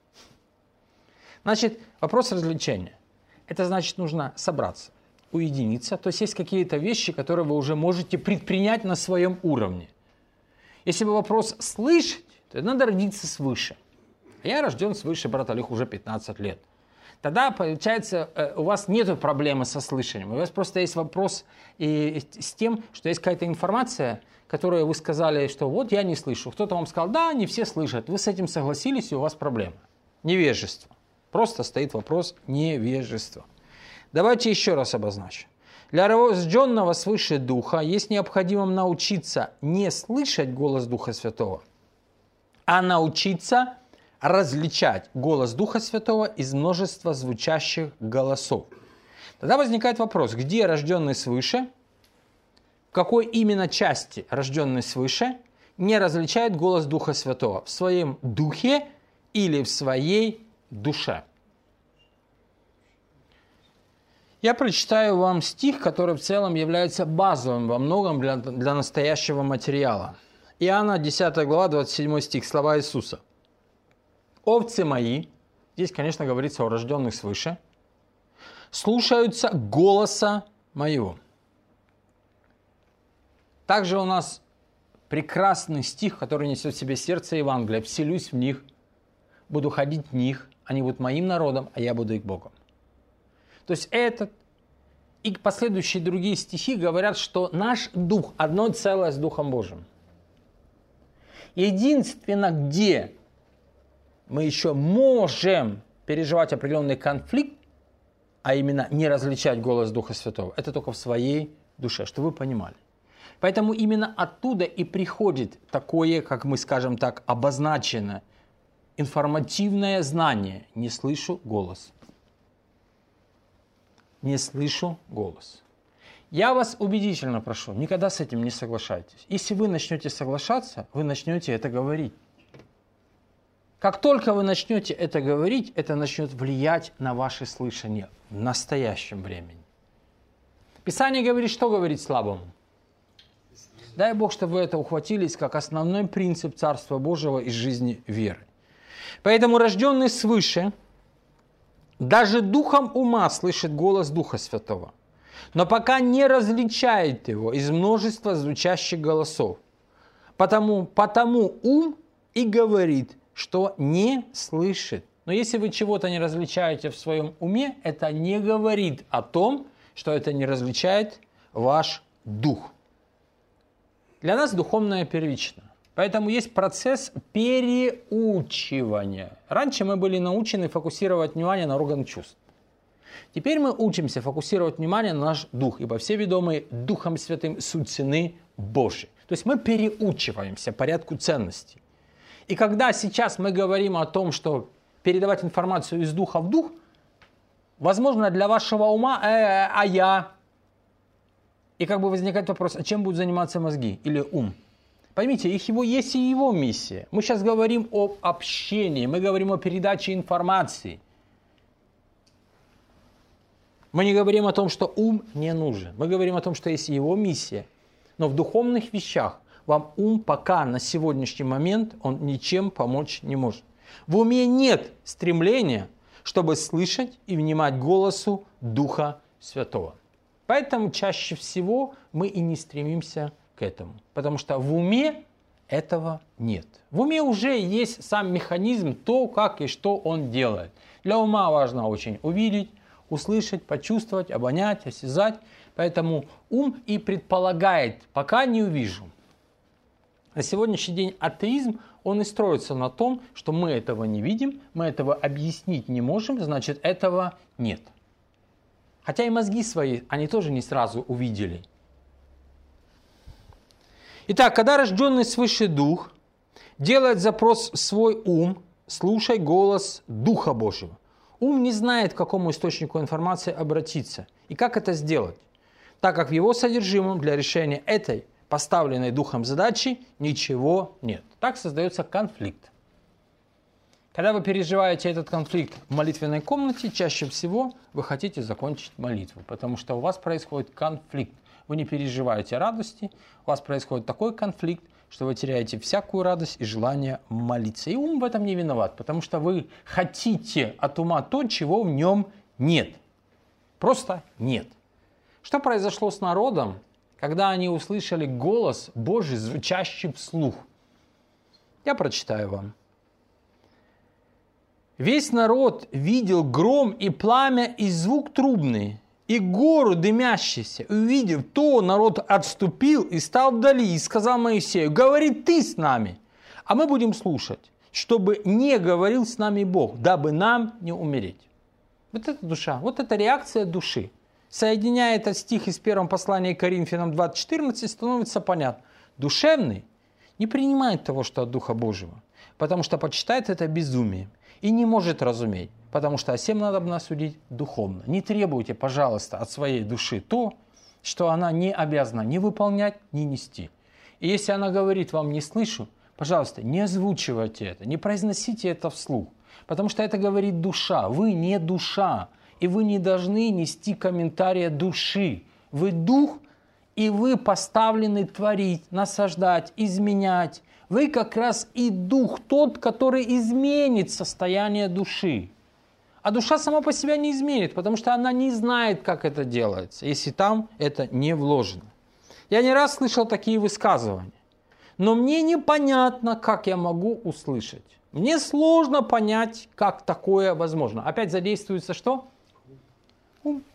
Значит, вопрос развлечения. Это значит, нужно собраться, уединиться. То есть есть какие-то вещи, которые вы уже можете предпринять на своем уровне. Если бы вопрос слышать, то надо родиться свыше. Я рожден свыше, брат Олег, уже 15 лет. Тогда, получается, у вас нет проблемы со слышанием. У вас просто есть вопрос с тем, что есть какая-то информация, которую вы сказали, что вот я не слышу. Кто-то вам сказал, да, не все слышат. Вы с этим согласились, и у вас проблема. Невежество. Просто стоит вопрос невежества. Давайте еще раз обозначим. Для рожденного свыше Духа есть необходимо научиться не слышать голос Духа Святого, а научиться различать голос Духа Святого из множества звучащих голосов. Тогда возникает вопрос, где рожденный свыше, в какой именно части рожденный свыше не различает голос Духа Святого? В своем духе или в своей душе? Я прочитаю вам стих, который в целом является базовым во многом для настоящего материала. Иоанна 10 глава, 27 стих, слова Иисуса. «Овцы мои», здесь, конечно, говорится о рожденных свыше, «слушаются голоса моего». Также у нас прекрасный стих, который несет в себе сердце Евангелия. «Вселюсь в них, буду ходить в них, они будут моим народом, а я буду их Богом». То есть этот и последующие другие стихи говорят, что наш дух одно целое с Духом Божьим. Единственно, где мы еще можем переживать определенный конфликт, а именно не различать голос Духа Святого, это только в своей душе, чтобы вы понимали. Поэтому именно оттуда и приходит такое, как мы скажем так, обозначенное информативное знание. Не слышу голос. Не слышу голос. Я вас убедительно прошу, никогда с этим не соглашайтесь. Если вы начнете соглашаться, вы начнете это говорить. Как только вы начнете это говорить, это начнет влиять на ваше слышание в настоящем времени. Писание говорит, что говорить слабому? Дай Бог, чтобы вы это ухватились как основной принцип Царства Божьего из жизни веры. Поэтому рожденный свыше даже духом ума слышит голос Духа Святого. но пока не различает его из множества звучащих голосов. Потому ум и говорит, что не слышит. Но если вы чего-то не различаете в своем уме, это не говорит о том, что это не различает ваш дух. Для нас духовное первично. Поэтому есть процесс переучивания. Раньше мы были научены фокусировать внимание на орган чувств. Теперь мы учимся фокусировать внимание на наш дух, ибо все ведомые Духом Святым суть сыны Божьи. То есть мы переучиваемся порядку ценностей. И когда сейчас мы говорим о том, что передавать информацию из духа в дух, возможно, для вашего ума, а я? И как бы возникает вопрос, а чем будут заниматься мозги или ум? Поймите, есть и его миссия. Мы сейчас говорим об общении, мы говорим о передаче информации. Мы не говорим о том, что ум не нужен. Мы говорим о том, что есть его миссия. Но в духовных вещах вам ум пока на сегодняшний момент он ничем помочь не может. В уме нет стремления, чтобы слышать и внимать голосу Духа Святого. Поэтому чаще всего мы и не стремимся к этому. Потому что в уме этого нет. В уме уже есть сам механизм, то, как и что он делает. Для ума важно очень увидеть, услышать, почувствовать, обонять, осязать. Поэтому ум и предполагает, пока не увижу. На сегодняшний день атеизм, он и строится на том, что мы этого не видим, мы этого объяснить не можем, значит, этого нет. Хотя и мозги свои, они тоже не сразу увидели. Итак, когда рожденный свыше дух делает запрос в свой ум, слушай голос Духа Божьего. Ум не знает, к какому источнику информации обратиться и как это сделать, так как в его содержимом для решения этой поставленной Духом задачи ничего нет. Так создается конфликт. Когда вы переживаете этот конфликт в молитвенной комнате, чаще всего вы хотите закончить молитву, потому что у вас происходит конфликт. Вы не переживаете радости, у вас происходит такой конфликт, что вы теряете всякую радость и желание молиться. И ум в этом не виноват, потому что вы хотите от ума то, чего в нем нет. Просто нет. Что произошло с народом, когда они услышали голос Божий, звучащий вслух? Я прочитаю вам. Весь народ видел гром и пламя и звук трубный, и гору дымящейся. Увидев то, народ отступил и стал вдали, и сказал Моисею: говори ты с нами, а мы будем слушать, чтобы не говорил с нами Бог, дабы нам не умереть. Вот это душа, вот это реакция души. Соединяя этот стих из первого послания к Коринфянам 20:14, становится понятно. Душевный не принимает того, что от Духа Божьего, потому что почитает это безумием и не может разуметь, потому что о сем надо бы судить духовно. Не требуйте, пожалуйста, от своей души то, что она не обязана ни выполнять, ни нести. И если она говорит вам «не слышу», пожалуйста, не озвучивайте это, не произносите это вслух, потому что это говорит душа. Вы не душа, и вы не должны нести комментария души. Вы дух, и вы поставлены творить, насаждать, изменять. Вы как раз и дух тот, который изменит состояние души. А душа сама по себе не изменит, потому что она не знает, как это делается, если там это не вложено. Я не раз слышал такие высказывания. Но мне непонятно, как я могу услышать. Мне сложно понять, как такое возможно. Опять задействуется что? Ум.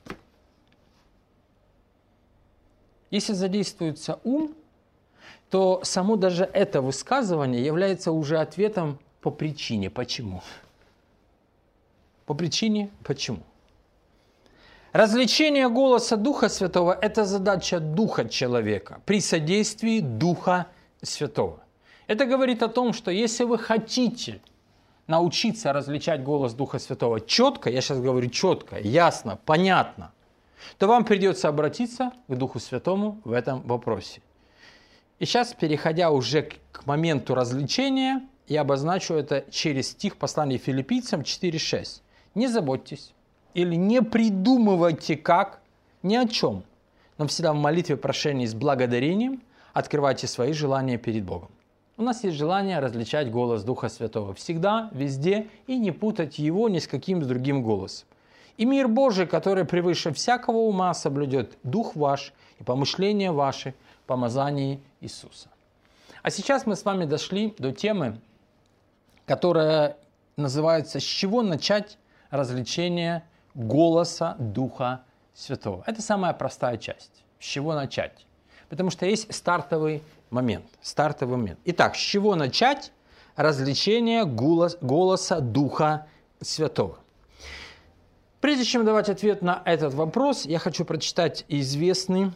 Если задействуется ум, то само даже это высказывание является уже ответом по причине. Почему? По причине почему? Развлечение голоса Духа Святого – это задача Духа человека при содействии Духа Святого. Это говорит о том, что если вы хотите научиться различать голос Духа Святого четко, я сейчас говорю четко, ясно, понятно, то вам придется обратиться к Духу Святому в этом вопросе. И сейчас, переходя уже к моменту развлечения, я обозначу это через стих послания Филиппийцам 4:6. Не заботьтесь или не придумывайте как, ни о чем, но всегда в молитве прошении с благодарением открывайте свои желания перед Богом. У нас есть желание различать голос Духа Святого всегда, везде и не путать его ни с каким другим голосом. И мир Божий, который превыше всякого ума соблюдет дух ваш и помышления ваши в помазании Иисуса. А сейчас мы с вами дошли до темы, которая называется «С чего начать различение голоса Духа Святого?». Это самая простая часть. С чего начать? Потому что есть стартовый момент. Итак, с чего начать различение голоса Духа Святого? Прежде чем давать ответ на этот вопрос, я хочу прочитать известный,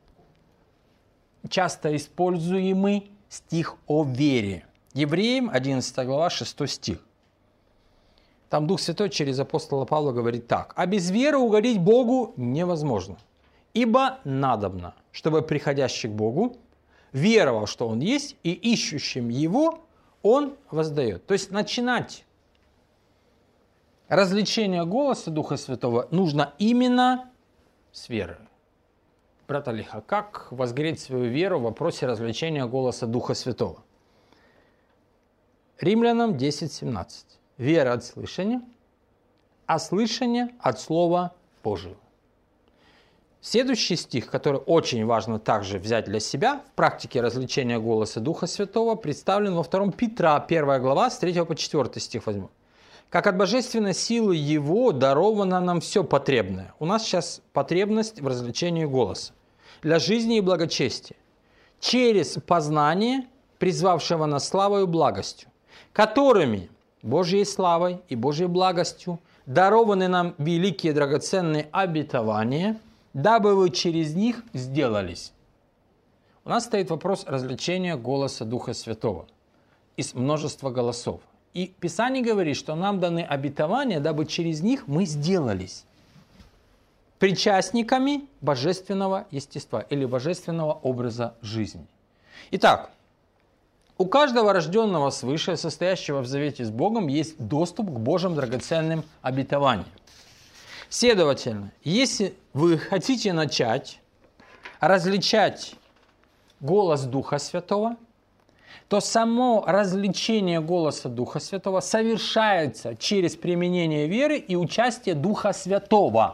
часто используемый стих о вере. Евреям, 11 глава, 6 стих. Там Дух Святой через апостола Павла говорит так. «А без веры угодить Богу невозможно, ибо надобно, чтобы приходящий к Богу веровал, что Он есть, и ищущим Его Он воздает». То есть начинать различение голоса Духа Святого нужно именно с веры. Брат Алиха, как возгреть свою веру в вопросе различения голоса Духа Святого? Римлянам 10:17. Вера от слышания, а слышание от Слова Божьего. Следующий стих, который очень важно также взять для себя в практике различения голоса Духа Святого, представлен во 2 Петра, 1 глава, с 3 по 4 стих возьму. «Как от божественной силы Его даровано нам все потребное». У нас сейчас потребность в различении голоса для жизни и благочестия, через познание, призвавшего нас славою и благостью, которыми Божьей славой и Божьей благостью дарованы нам великие драгоценные обетования, дабы вы через них сделались. У нас стоит вопрос различения голоса Духа Святого из множества голосов. И Писание говорит, что нам даны обетования, дабы через них мы сделались причастниками божественного естества или божественного образа жизни. Итак, у каждого рожденного свыше, состоящего в завете с Богом, есть доступ к Божьим драгоценным обетованиям. Следовательно, если вы хотите начать различать голос Духа Святого, то само различение голоса Духа Святого совершается через применение веры и участие Духа Святого.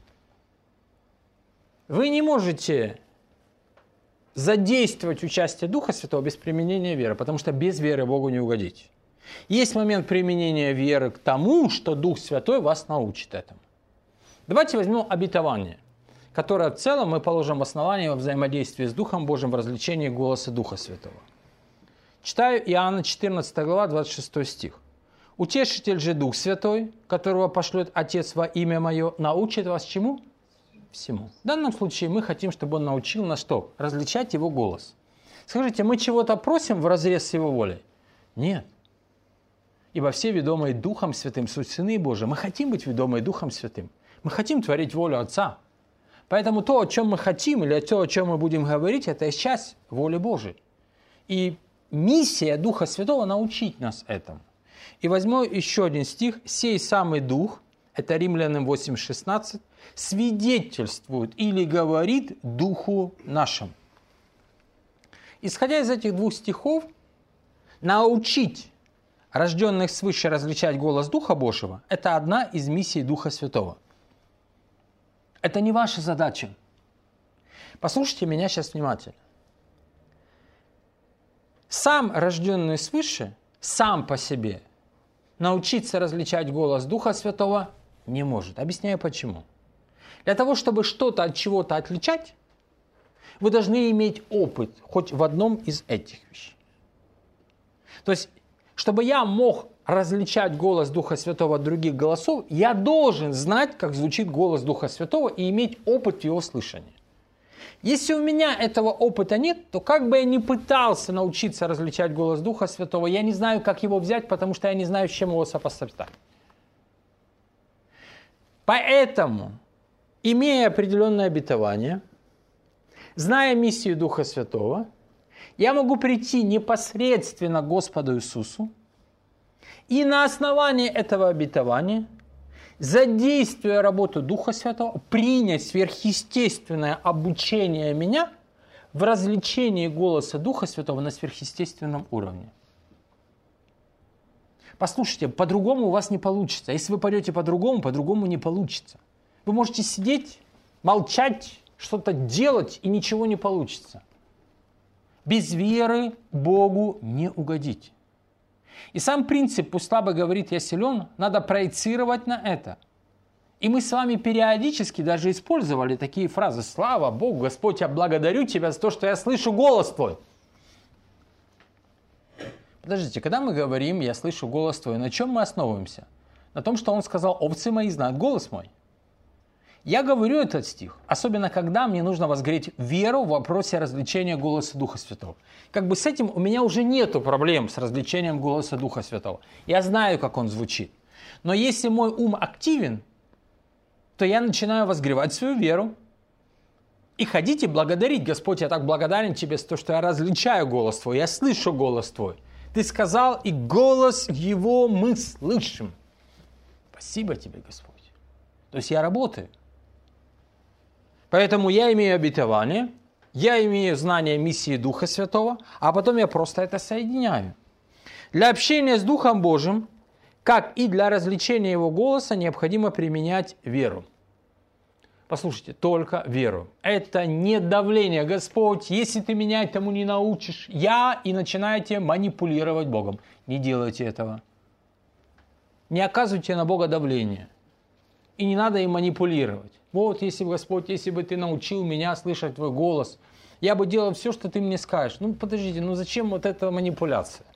Вы не можете задействовать участие Духа Святого без применения веры, потому что без веры Богу не угодить. Есть момент применения веры к тому, что Дух Святой вас научит этому. Давайте возьмем обетование, которое в целом мы положим в основании во взаимодействии с Духом Божьим в различении голоса Духа Святого. Читаю Иоанна 14 глава, 26 стих. «Утешитель же Дух Святой, которого пошлет Отец во имя Мое, научит вас чему? Всему». В данном случае мы хотим, чтобы Он научил нас что? Различать Его голос. Скажите, мы чего-то просим вразрез с Его волей? Нет. Ибо все ведомые Духом Святым суть сыны Божии. Мы хотим быть ведомые Духом Святым. Мы хотим творить волю Отца. Поэтому то, о чем мы хотим, или то, о чем мы будем говорить, это часть воли Божией. И миссия Духа Святого научить нас этому. И возьму еще один стих. «Сей самый Дух», это Римлянам 8:16, свидетельствует или говорит Духу нашему. Исходя из этих двух стихов, научить рожденных свыше различать голос Духа Божьего – это одна из миссий Духа Святого. Это не ваша задача. Послушайте меня сейчас внимательно. Сам рожденный свыше, сам по себе, научиться различать голос Духа Святого не может. Объясняю почему. Для того, чтобы что-то от чего-то отличать, вы должны иметь опыт хоть в одном из этих вещей. То есть, чтобы я мог различать голос Духа Святого от других голосов, я должен знать, как звучит голос Духа Святого и иметь опыт его слышания. Если у меня этого опыта нет, то как бы я ни пытался научиться различать голос Духа Святого, я не знаю, как его взять, потому что я не знаю, с чем его сопоставить. Поэтому, имея определенное обетование, зная миссию Духа Святого, я могу прийти непосредственно к Господу Иисусу и на основании этого обетования, задействуя работу Духа Святого, принять сверхъестественное обучение меня в развлечении голоса Духа Святого на сверхъестественном уровне. Послушайте, по-другому у вас не получится. Если вы пойдете по-другому не получится. Вы можете сидеть, молчать, что-то делать, и ничего не получится. Без веры Богу не угодить. И сам принцип «пусть слабый говорит, я силен» надо проецировать на это. И мы с вами периодически даже использовали такие фразы: «Слава Богу, Господь, я благодарю Тебя за то, что я слышу голос Твой». Подождите, когда мы говорим «я слышу голос Твой», на чем мы основываемся? На том, что Он сказал: «Овцы мои знают голос мой». Я говорю этот стих, особенно когда мне нужно возгореть веру в вопросе развлечения голоса Духа Святого. Как бы с этим у меня уже нету проблем с развлечением голоса Духа Святого. Я знаю, как он звучит. Но если мой ум активен, то я начинаю возгревать свою веру и ходить и благодарить: «Господь, я так благодарен Тебе за то, что я различаю голос Твой, я слышу голос Твой. Ты сказал, и голос Его мы слышим. Спасибо Тебе, Господь». То есть я работаю. Поэтому я имею обетование, я имею знание миссии Духа Святого, а потом я просто это соединяю. Для общения с Духом Божьим, как и для развлечения Его голоса, необходимо применять веру. Послушайте, только веру. Это не давление: «Господь, если Ты меня этому не научишь, и начинаете манипулировать Богом». Не делайте этого. Не оказывайте на Бога давление. И не надо им манипулировать. Вот, если бы, Господь, если бы Ты научил меня слышать Твой голос, я бы делал все, что Ты мне скажешь. Ну, подождите, зачем вот эта манипуляция?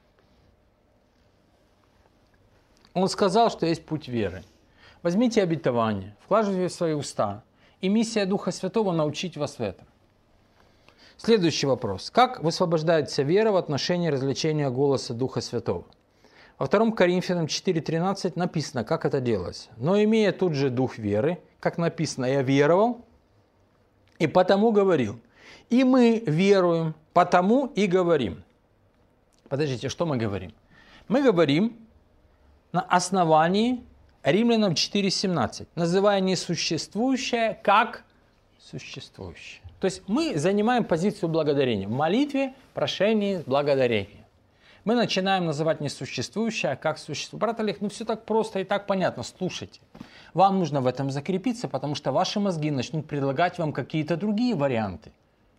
Он сказал, что есть путь веры. Возьмите обетование, вкладывайте в свои уста, и миссия Духа Святого научить вас в этом. Следующий вопрос. Как высвобождается вера в отношении развлечения голоса Духа Святого? Во 2 Коринфянам 4:13 написано, как это делается. «Но имея тут же дух веры, как написано, я веровал, и потому говорил. И мы веруем, потому и говорим». Подождите, что мы говорим? Мы говорим на основании Римлянам 4:17, называя несуществующее как существующее. То есть мы занимаем позицию благодарения. В молитве, прошении, благодарении. Мы начинаем называть несуществующее как существующее. Брат Олег, все так просто и так понятно. Слушайте, вам нужно в этом закрепиться, потому что ваши мозги начнут предлагать вам какие-то другие варианты.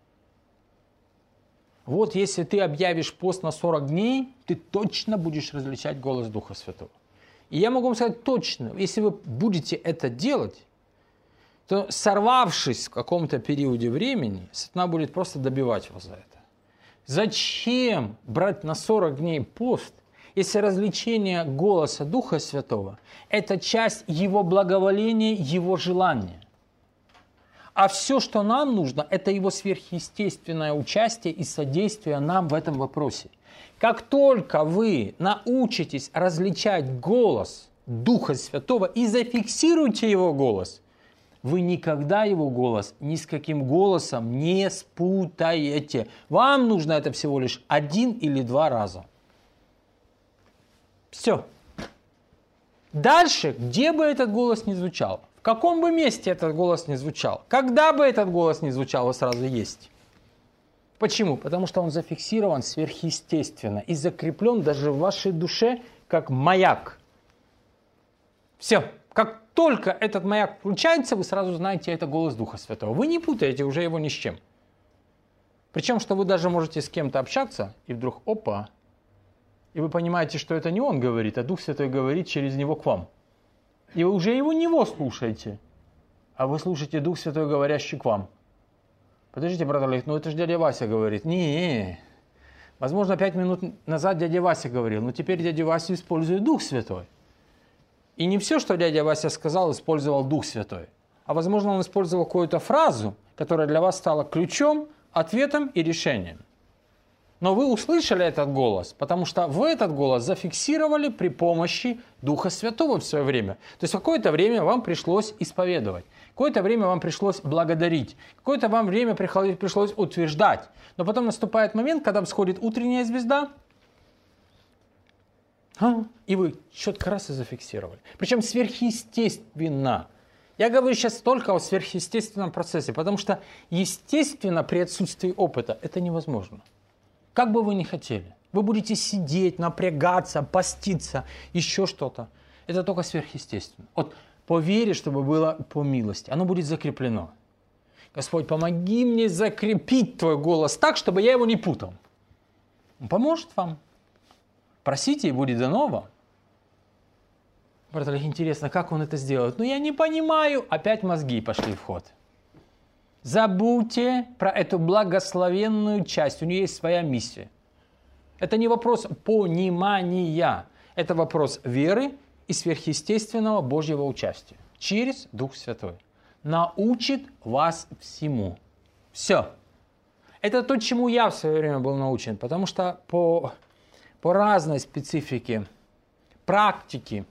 Вот если ты объявишь пост на 40 дней, ты точно будешь различать голос Духа Святого. И я могу вам сказать точно, если вы будете это делать, то, сорвавшись в каком-то периоде времени, сатана будет просто добивать вас за это. Зачем брать на 40 дней пост, если развлечение голоса Духа Святого – это часть Его благоволения, Его желания? А все, что нам нужно, это Его сверхъестественное участие и содействие нам в этом вопросе. Как только вы научитесь различать голос Духа Святого и зафиксируете Его голос, вы никогда Его голос ни с каким голосом не спутаете. Вам нужно это всего лишь 1 или 2 раза. Все. Дальше, где бы этот голос ни звучал, в каком бы месте этот голос ни звучал, когда бы этот голос ни звучал, вы сразу есть. Почему? Потому что он зафиксирован сверхъестественно и закреплен даже в вашей душе как маяк. Все. Как только этот маяк включается, вы сразу знаете, это голос Духа Святого. Вы не путаете уже его ни с чем. Причем, что вы даже можете с кем-то общаться, и вдруг опа, и вы понимаете, что это не он говорит, а Дух Святой говорит через него к вам. И вы уже него слушаете, а вы слушаете Дух Святой, говорящий к вам. Подождите, брат Олег, это же дядя Вася говорит. Не, возможно, 5 минут назад дядя Вася говорил, но теперь дядя Вася использует Дух Святой. И не все, что дядя Вася сказал, использовал Дух Святой. А возможно, он использовал какую-то фразу, которая для вас стала ключом, ответом и решением. Но вы услышали этот голос, потому что вы этот голос зафиксировали при помощи Духа Святого в свое время. То есть какое-то время вам пришлось исповедовать, какое-то время вам пришлось благодарить, какое-то вам время пришлось утверждать. Но потом наступает момент, когда всходит утренняя звезда, и вы четко раз и зафиксировали. Причем сверхъестественно. Я говорю сейчас только о сверхъестественном процессе, потому что естественно при отсутствии опыта это невозможно. Как бы вы ни хотели. Вы будете сидеть, напрягаться, поститься, еще что-то. Это только сверхъестественно. Вот по вере, чтобы было по милости. Оно будет закреплено. Господь, помоги мне закрепить Твой голос так, чтобы я его не путал. Он поможет вам. Просите, и будет дано вам. Брат Олег, интересно, как он это сделает? Ну, я не понимаю. Опять мозги пошли в ход. Забудьте про эту благословенную часть. У нее есть своя миссия. Это не вопрос понимания. Это вопрос веры и сверхъестественного Божьего участия. Через Дух Святой. Научит вас всему. Все. Это то, чему я в свое время был научен. Потому что по разной специфике, практике,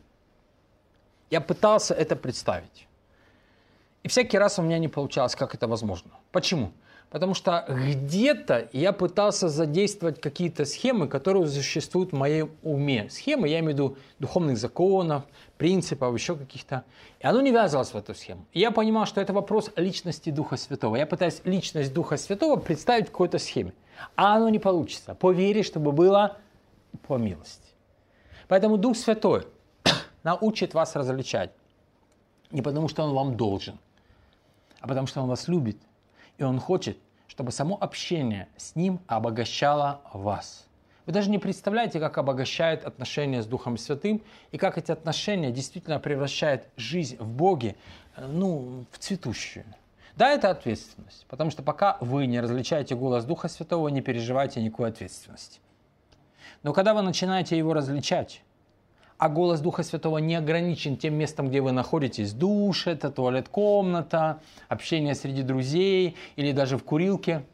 я пытался это представить. И всякий раз у меня не получалось, как это возможно. Почему? Потому что где-то я пытался задействовать какие-то схемы, которые существуют в моем уме. Схемы, я имею в виду духовных законов, принципов, еще каких-то. И оно не вязалось в эту схему. И я понимал, что это вопрос личности Духа Святого. Я пытаюсь личность Духа Святого представить в какой-то схеме. А оно не получится. По вере, чтобы было по милости. Поэтому Дух Святой научит вас различать. Не потому, что Он вам должен, а потому, что Он вас любит. И Он хочет, чтобы само общение с Ним обогащало вас. Вы даже не представляете, как обогащает отношения с Духом Святым, и как эти отношения действительно превращают жизнь в Боге, в цветущую. Да, это ответственность, потому что пока вы не различаете голос Духа Святого, не переживайте никакой ответственности. Но когда вы начинаете его различать, а голос Духа Святого не ограничен тем местом, где вы находитесь, душ, это туалет-комната, общение среди друзей или даже в курилке,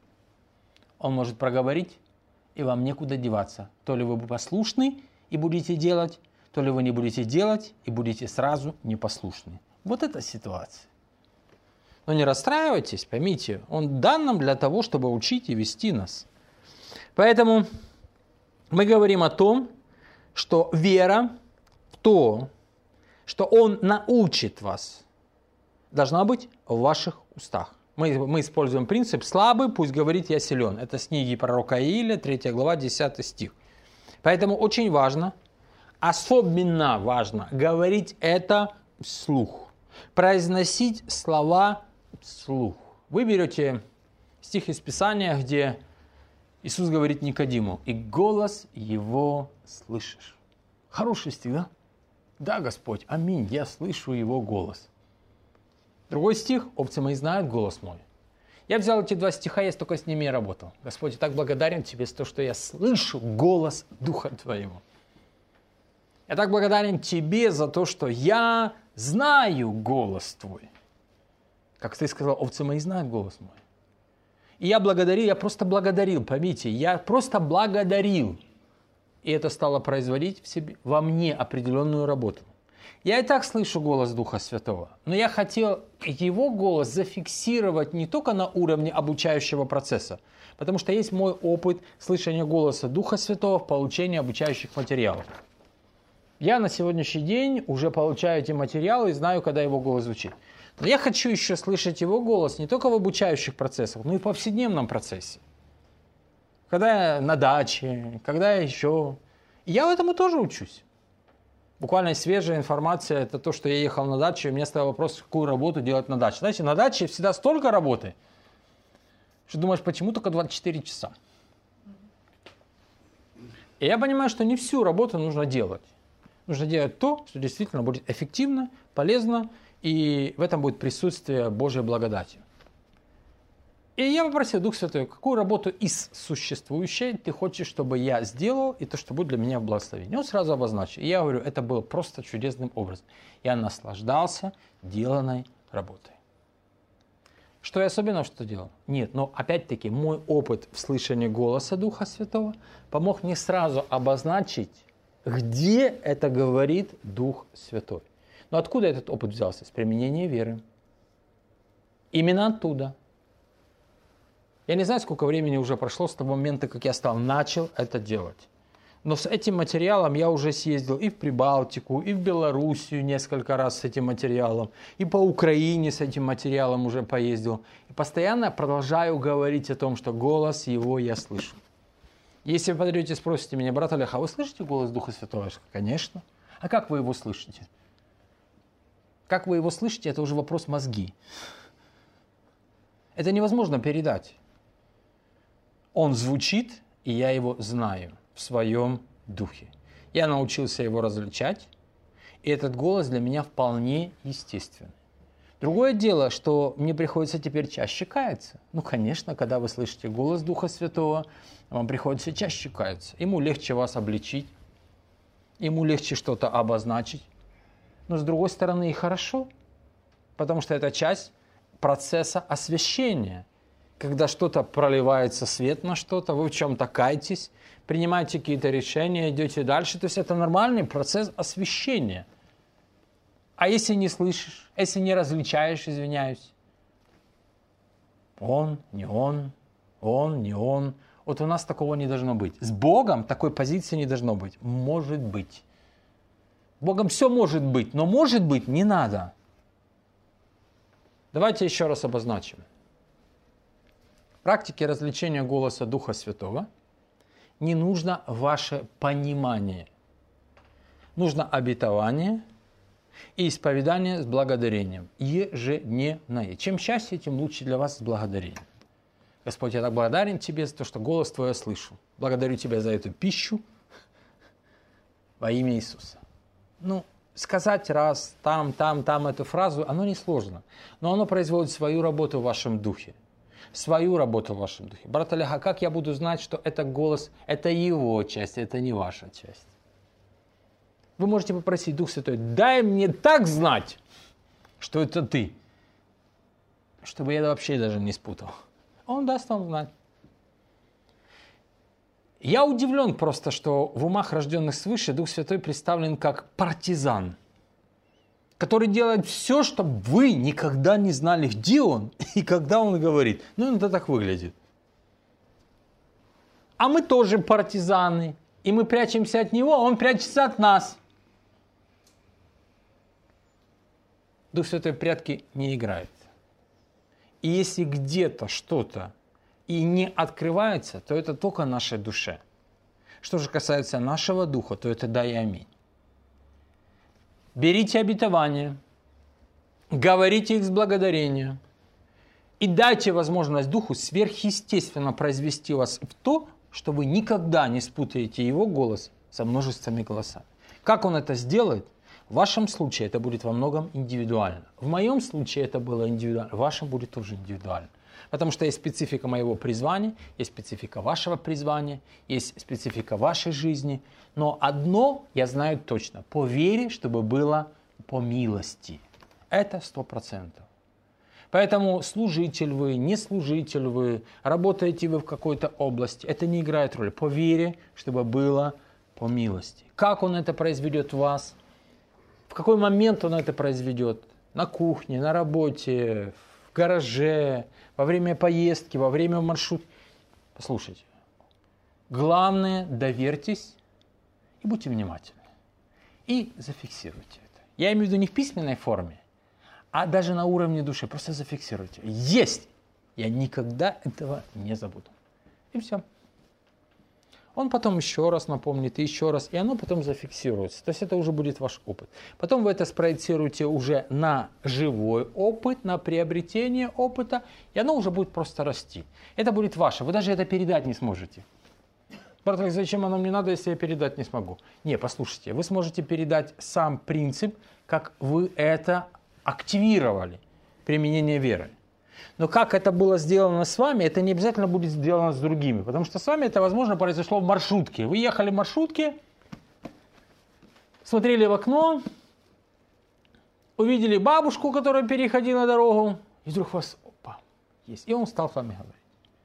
Он может проговорить, и вам некуда деваться. То ли вы послушны и будете делать, то ли вы не будете делать и будете сразу непослушны. Вот эта ситуация. Но не расстраивайтесь, поймите, Он дан нам для того, чтобы учить и вести нас. Поэтому мы говорим о том, что вера в то, что Он научит вас, должна быть в ваших устах. Мы используем принцип «слабый, пусть говорит, я силен». Это с книги пророка Ииля, 3 глава, 10 стих. Поэтому очень важно, особенно важно, говорить это вслух. Произносить слова вслух. Вы берете стих из Писания, где Иисус говорит Никодиму, «И голос его слышишь». Хороший стих, да? Да, Господь, аминь, я слышу его голос. Другой стих, овцы мои знают голос мой. Я взял эти два стиха, я только с ними и работал. Господь, я так благодарен Тебе за то, что я слышу голос Духа Твоего. Я так благодарен Тебе за то, что я знаю голос Твой. Как Ты сказал, овцы мои знают голос мой. И я благодарил, я просто благодарил, поймите, я просто благодарил. И это стало производить в себе, во мне определенную работу. Я и так слышу голос Духа Святого, но я хотел его голос зафиксировать не только на уровне обучающего процесса, потому что есть мой опыт слышания голоса Духа Святого в получении обучающих материалов. Я на сегодняшний день уже получаю эти материалы и знаю, когда его голос звучит. Но я хочу еще слышать его голос не только в обучающих процессах, но и в повседневном процессе. Когда я на даче, когда я еще... И я этому тоже учусь. Буквально свежая информация, это то, что я ехал на дачу, и мне стоял вопрос, какую работу делать на даче. Знаете, на даче всегда столько работы, что думаешь, почему только 24 часа? И я понимаю, что не всю работу нужно делать. Нужно делать то, что действительно будет эффективно, полезно, и в этом будет присутствие Божьей благодати. И я попросил Дух Святой, какую работу из существующей ты хочешь, чтобы я сделал, и то, что будет для меня в благословении. Он сразу обозначил. И я говорю, это было просто чудесным образом. Я наслаждался деланной работой. Что я особенно что делал? Нет, но опять-таки мой опыт в слышании голоса Духа Святого помог мне сразу обозначить, где это говорит Дух Святой. Но откуда этот опыт взялся? С применения веры. Именно оттуда. Я не знаю, сколько времени уже прошло с того момента, как я начал это делать. Но с этим материалом я уже съездил и в Прибалтику, и в Белоруссию несколько раз с этим материалом, и по Украине с этим материалом уже поездил. И постоянно продолжаю говорить о том, что голос его я слышу. Если вы подойдете и спросите меня, брат Олег, а вы слышите голос Духа Святого? Я скажу, конечно. А как вы его слышите? Как вы его слышите, это уже вопрос мозги. Это невозможно передать. Он звучит, и я его знаю в своем духе. Я научился его различать, и этот голос для меня вполне естественный. Другое дело, что мне приходится теперь чаще каяться. Ну, конечно, когда вы слышите голос Духа Святого, вам приходится чаще каяться. Ему легче вас обличить, ему легче что-то обозначить. Но, с другой стороны, и хорошо, потому что это часть процесса освящения. Когда что-то проливается свет на что-то, вы в чем-то каетесь, принимаете какие-то решения, идете дальше. То есть это нормальный процесс освящения. А если не слышишь, если не различаешь, извиняюсь, он, не он, не он. Вот у нас такого не должно быть. С Богом такой позиции не должно быть. Может быть. С Богом все может быть, но может быть не надо. Давайте еще раз обозначим. В практике развлечения голоса Духа Святого не нужно ваше понимание. Нужно обетование и исповедание с благодарением. Ежедневное. Чем чаще, тем лучше для вас с благодарением. Господь, я так благодарен Тебе за то, что голос Твой я слышу. Благодарю Тебя за эту пищу во имя Иисуса. Ну, сказать раз, там эту фразу, оно несложно. Но оно производит свою работу в вашем духе. Свою работу в вашем духе. Брат Олег, а как я буду знать, что это голос, это его часть, это не ваша часть? Вы можете попросить, Дух Святой, дай мне так знать, что это ты, чтобы я вообще даже не спутал. Он даст вам знать. Я удивлен просто, что в умах рожденных свыше Дух Святой представлен как партизан, который делает все, чтобы вы никогда не знали, где он и когда он говорит. Ну, это так выглядит. А мы тоже партизаны, и мы прячемся от него, а он прячется от нас. Дух Святой в прятки не играет. И если где-то что-то и не открывается, то это только нашей душе. Что же касается нашего духа, то это да и аминь. Берите обетования, говорите их с благодарением и дайте возможность Духу сверхъестественно произвести вас в то, что вы никогда не спутаете его голос со множествами голосами. Как он это сделает? В вашем случае это будет во многом индивидуально. В моем случае это было индивидуально, в вашем будет тоже индивидуально. Потому что есть специфика моего призвания, есть специфика вашего призвания, есть специфика вашей жизни. Но одно я знаю точно, по вере, чтобы было по милости. Это 100%. Поэтому служитель вы, не служитель вы, работаете вы в какой-то области, это не играет роли. По вере, чтобы было по милости. Как он это произведет в вас? В какой момент он это произведет? На кухне, на работе, в гараже, во время поездки, во время маршрутки. Послушайте. Главное, доверьтесь и будьте внимательны. И зафиксируйте это. Я имею в виду не в письменной форме, а даже на уровне души. Просто зафиксируйте. Есть! Я никогда этого не забуду. И все. Он потом еще раз напомнит, и еще раз, и оно потом зафиксируется. То есть это уже будет ваш опыт. Потом вы это спроецируете уже на живой опыт, на приобретение опыта, и оно уже будет просто расти. Это будет ваше. Вы даже это передать не сможете. Брат, зачем оно мне надо, если я передать не смогу? Не, послушайте, вы сможете передать сам принцип, как вы это активировали, применение веры. Но как это было сделано с вами, это не обязательно будет сделано с другими. Потому что с вами это, возможно, произошло в маршрутке. Вы ехали в маршрутке, смотрели в окно, увидели бабушку, которая переходила дорогу, и вдруг вас, опа, есть. И он стал с вами говорить.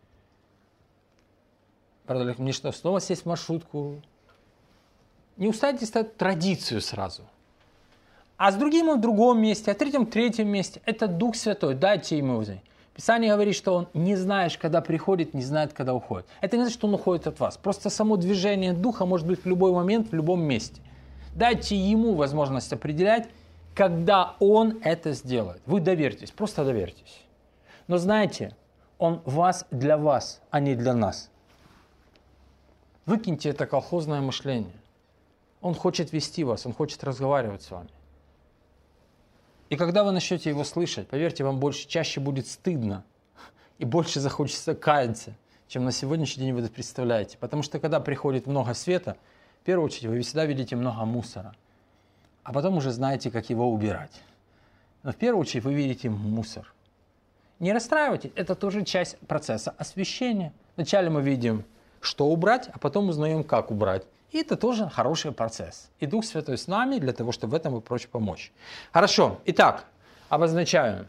Правда, мне что, снова сесть в маршрутку? Не устайте ставить традицию сразу. А с другим он в другом месте, а третьим в третьем месте. Это Дух Святой, дайте ему взять. Писание говорит, что он не знаешь, когда приходит, не знает, когда уходит. Это не значит, что он уходит от вас. Просто само движение Духа может быть в любой момент, в любом месте. Дайте ему возможность определять, когда он это сделает. Вы доверьтесь, просто доверьтесь. Но знаете, он вас для вас, а не для нас. Выкиньте это колхозное мышление. Он хочет вести вас, он хочет разговаривать с вами. И когда вы начнете его слышать, поверьте, вам чаще будет стыдно и больше захочется каяться, чем на сегодняшний день вы это представляете. Потому что когда приходит много света, в первую очередь вы всегда видите много мусора, а потом уже знаете, как его убирать. Но в первую очередь вы видите мусор. Не расстраивайтесь, это тоже часть процесса освящения. Вначале мы видим, что убрать, а потом узнаем, как убрать. И это тоже хороший процесс. И Дух Святой с нами для того, чтобы в этом и прочь помочь. Хорошо, итак, обозначаем.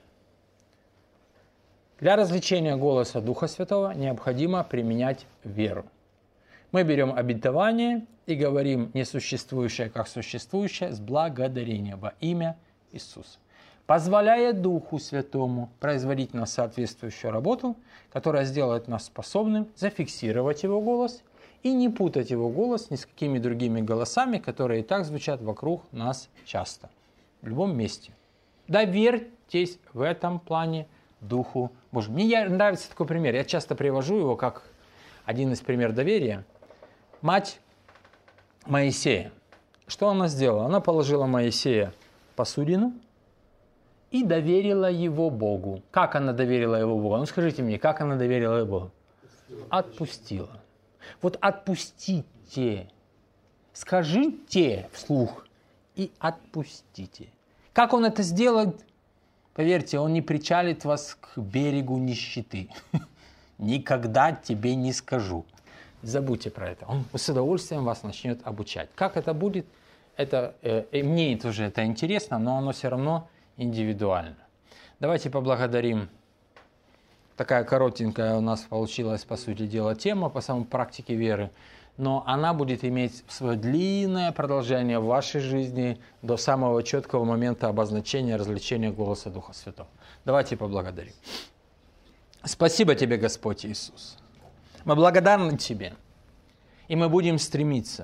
Для развлечения голоса Духа Святого необходимо применять веру. Мы берем обетование и говорим несуществующее как существующее с благодарением во имя Иисуса, позволяя Духу Святому производить на соответствующую работу, которая сделает нас способным зафиксировать Его голос и не путать Его голос ни с какими другими голосами, которые и так звучат вокруг нас часто, в любом месте. Доверьтесь в этом плане Духу Божьему. Мне нравится такой пример. Я часто привожу его как один из примеров доверия. Мать Моисея. Что она сделала? Она положила Моисея в посудину и доверила его Богу. Как она доверила его Богу? Ну скажите мне, как она доверила его Богу? Отпустила. Вот отпустите. Скажите вслух и отпустите. Как он это сделает? Поверьте, он не причалит вас к берегу нищеты. Никогда тебе не скажу. Забудьте про это. Он с удовольствием вас начнет обучать. Как это будет? Мне тоже это интересно, но оно все равно индивидуально. Давайте поблагодарим. Такая коротенькая у нас получилась, по сути дела, тема по самой практике веры. Но она будет иметь свое длинное продолжение в вашей жизни до самого четкого момента обозначения, развлечения голоса Духа Святого. Давайте поблагодарим. Спасибо Тебе, Господь Иисус. Мы благодарны Тебе. И мы будем стремиться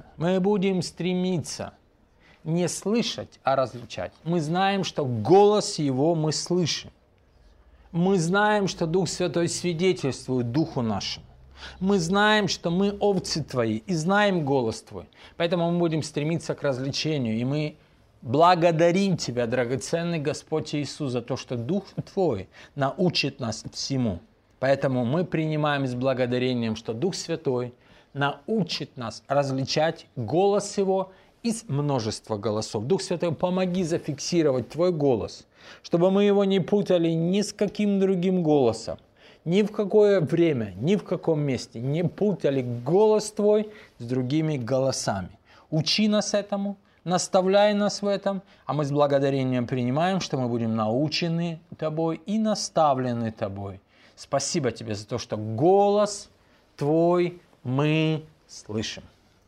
не слышать, а различать. Мы знаем, что голос Его мы слышим. Мы знаем, что Дух Святой свидетельствует Духу нашему. Мы знаем, что мы овцы Твои и знаем голос Твой. Поэтому мы будем стремиться к развлечению. И мы благодарим Тебя, драгоценный Господь Иисус, за то, что Дух Твой научит нас всему. Поэтому мы принимаем с благодарением, что Дух Святой научит нас различать голос Его из множества голосов. Дух Святой, помоги зафиксировать Твой голос, чтобы мы его не путали ни с каким другим голосом, ни в какое время, ни в каком месте, не путали голос Твой с другими голосами. Учи нас этому, наставляй нас в этом, а мы с благодарением принимаем, что мы будем научены Тобой и наставлены Тобой. Спасибо Тебе за то, что голос Твой мы слышим.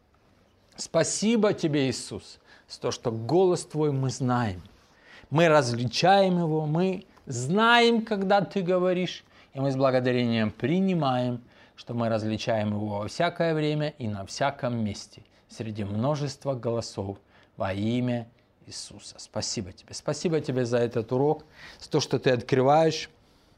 Спасибо Тебе, Иисус, за то, что голос Твой мы знаем. Мы различаем его, мы знаем, когда Ты говоришь, и мы с благодарением принимаем, что мы различаем его во всякое время и на всяком месте, среди множества голосов во имя Иисуса. Спасибо Тебе. Спасибо Тебе за этот урок, за то, что Ты открываешь.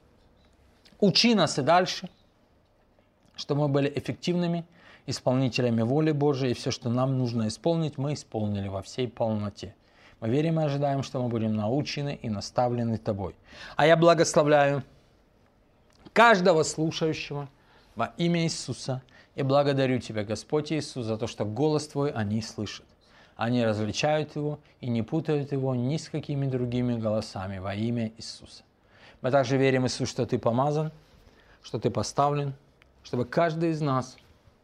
Учи нас и дальше, чтобы мы были эффективными исполнителями воли Божией, и все, что нам нужно исполнить, мы исполнили во всей полноте. Мы верим и ожидаем, что мы будем научены и наставлены Тобой. А я благословляю каждого слушающего во имя Иисуса и благодарю Тебя, Господь Иисус, за то, что голос Твой они слышат. Они различают его и не путают его ни с какими другими голосами во имя Иисуса. Мы также верим, Иисус, что Ты помазан, что Ты поставлен, чтобы каждый из нас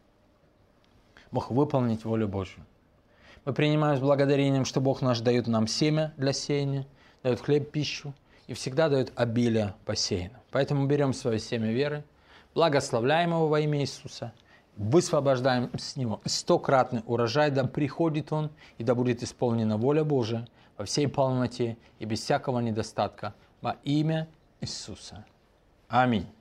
мог выполнить волю Божью. Мы принимаем с благодарением, что Бог наш дает нам семя для сеяния, дает хлеб, пищу и всегда дает обилие посеяно. Поэтому берем свое семя веры, благословляем его во имя Иисуса, высвобождаем с него 100-кратный урожай, да приходит он, и да будет исполнена воля Божия во всей полноте и без всякого недостатка во имя Иисуса. Аминь.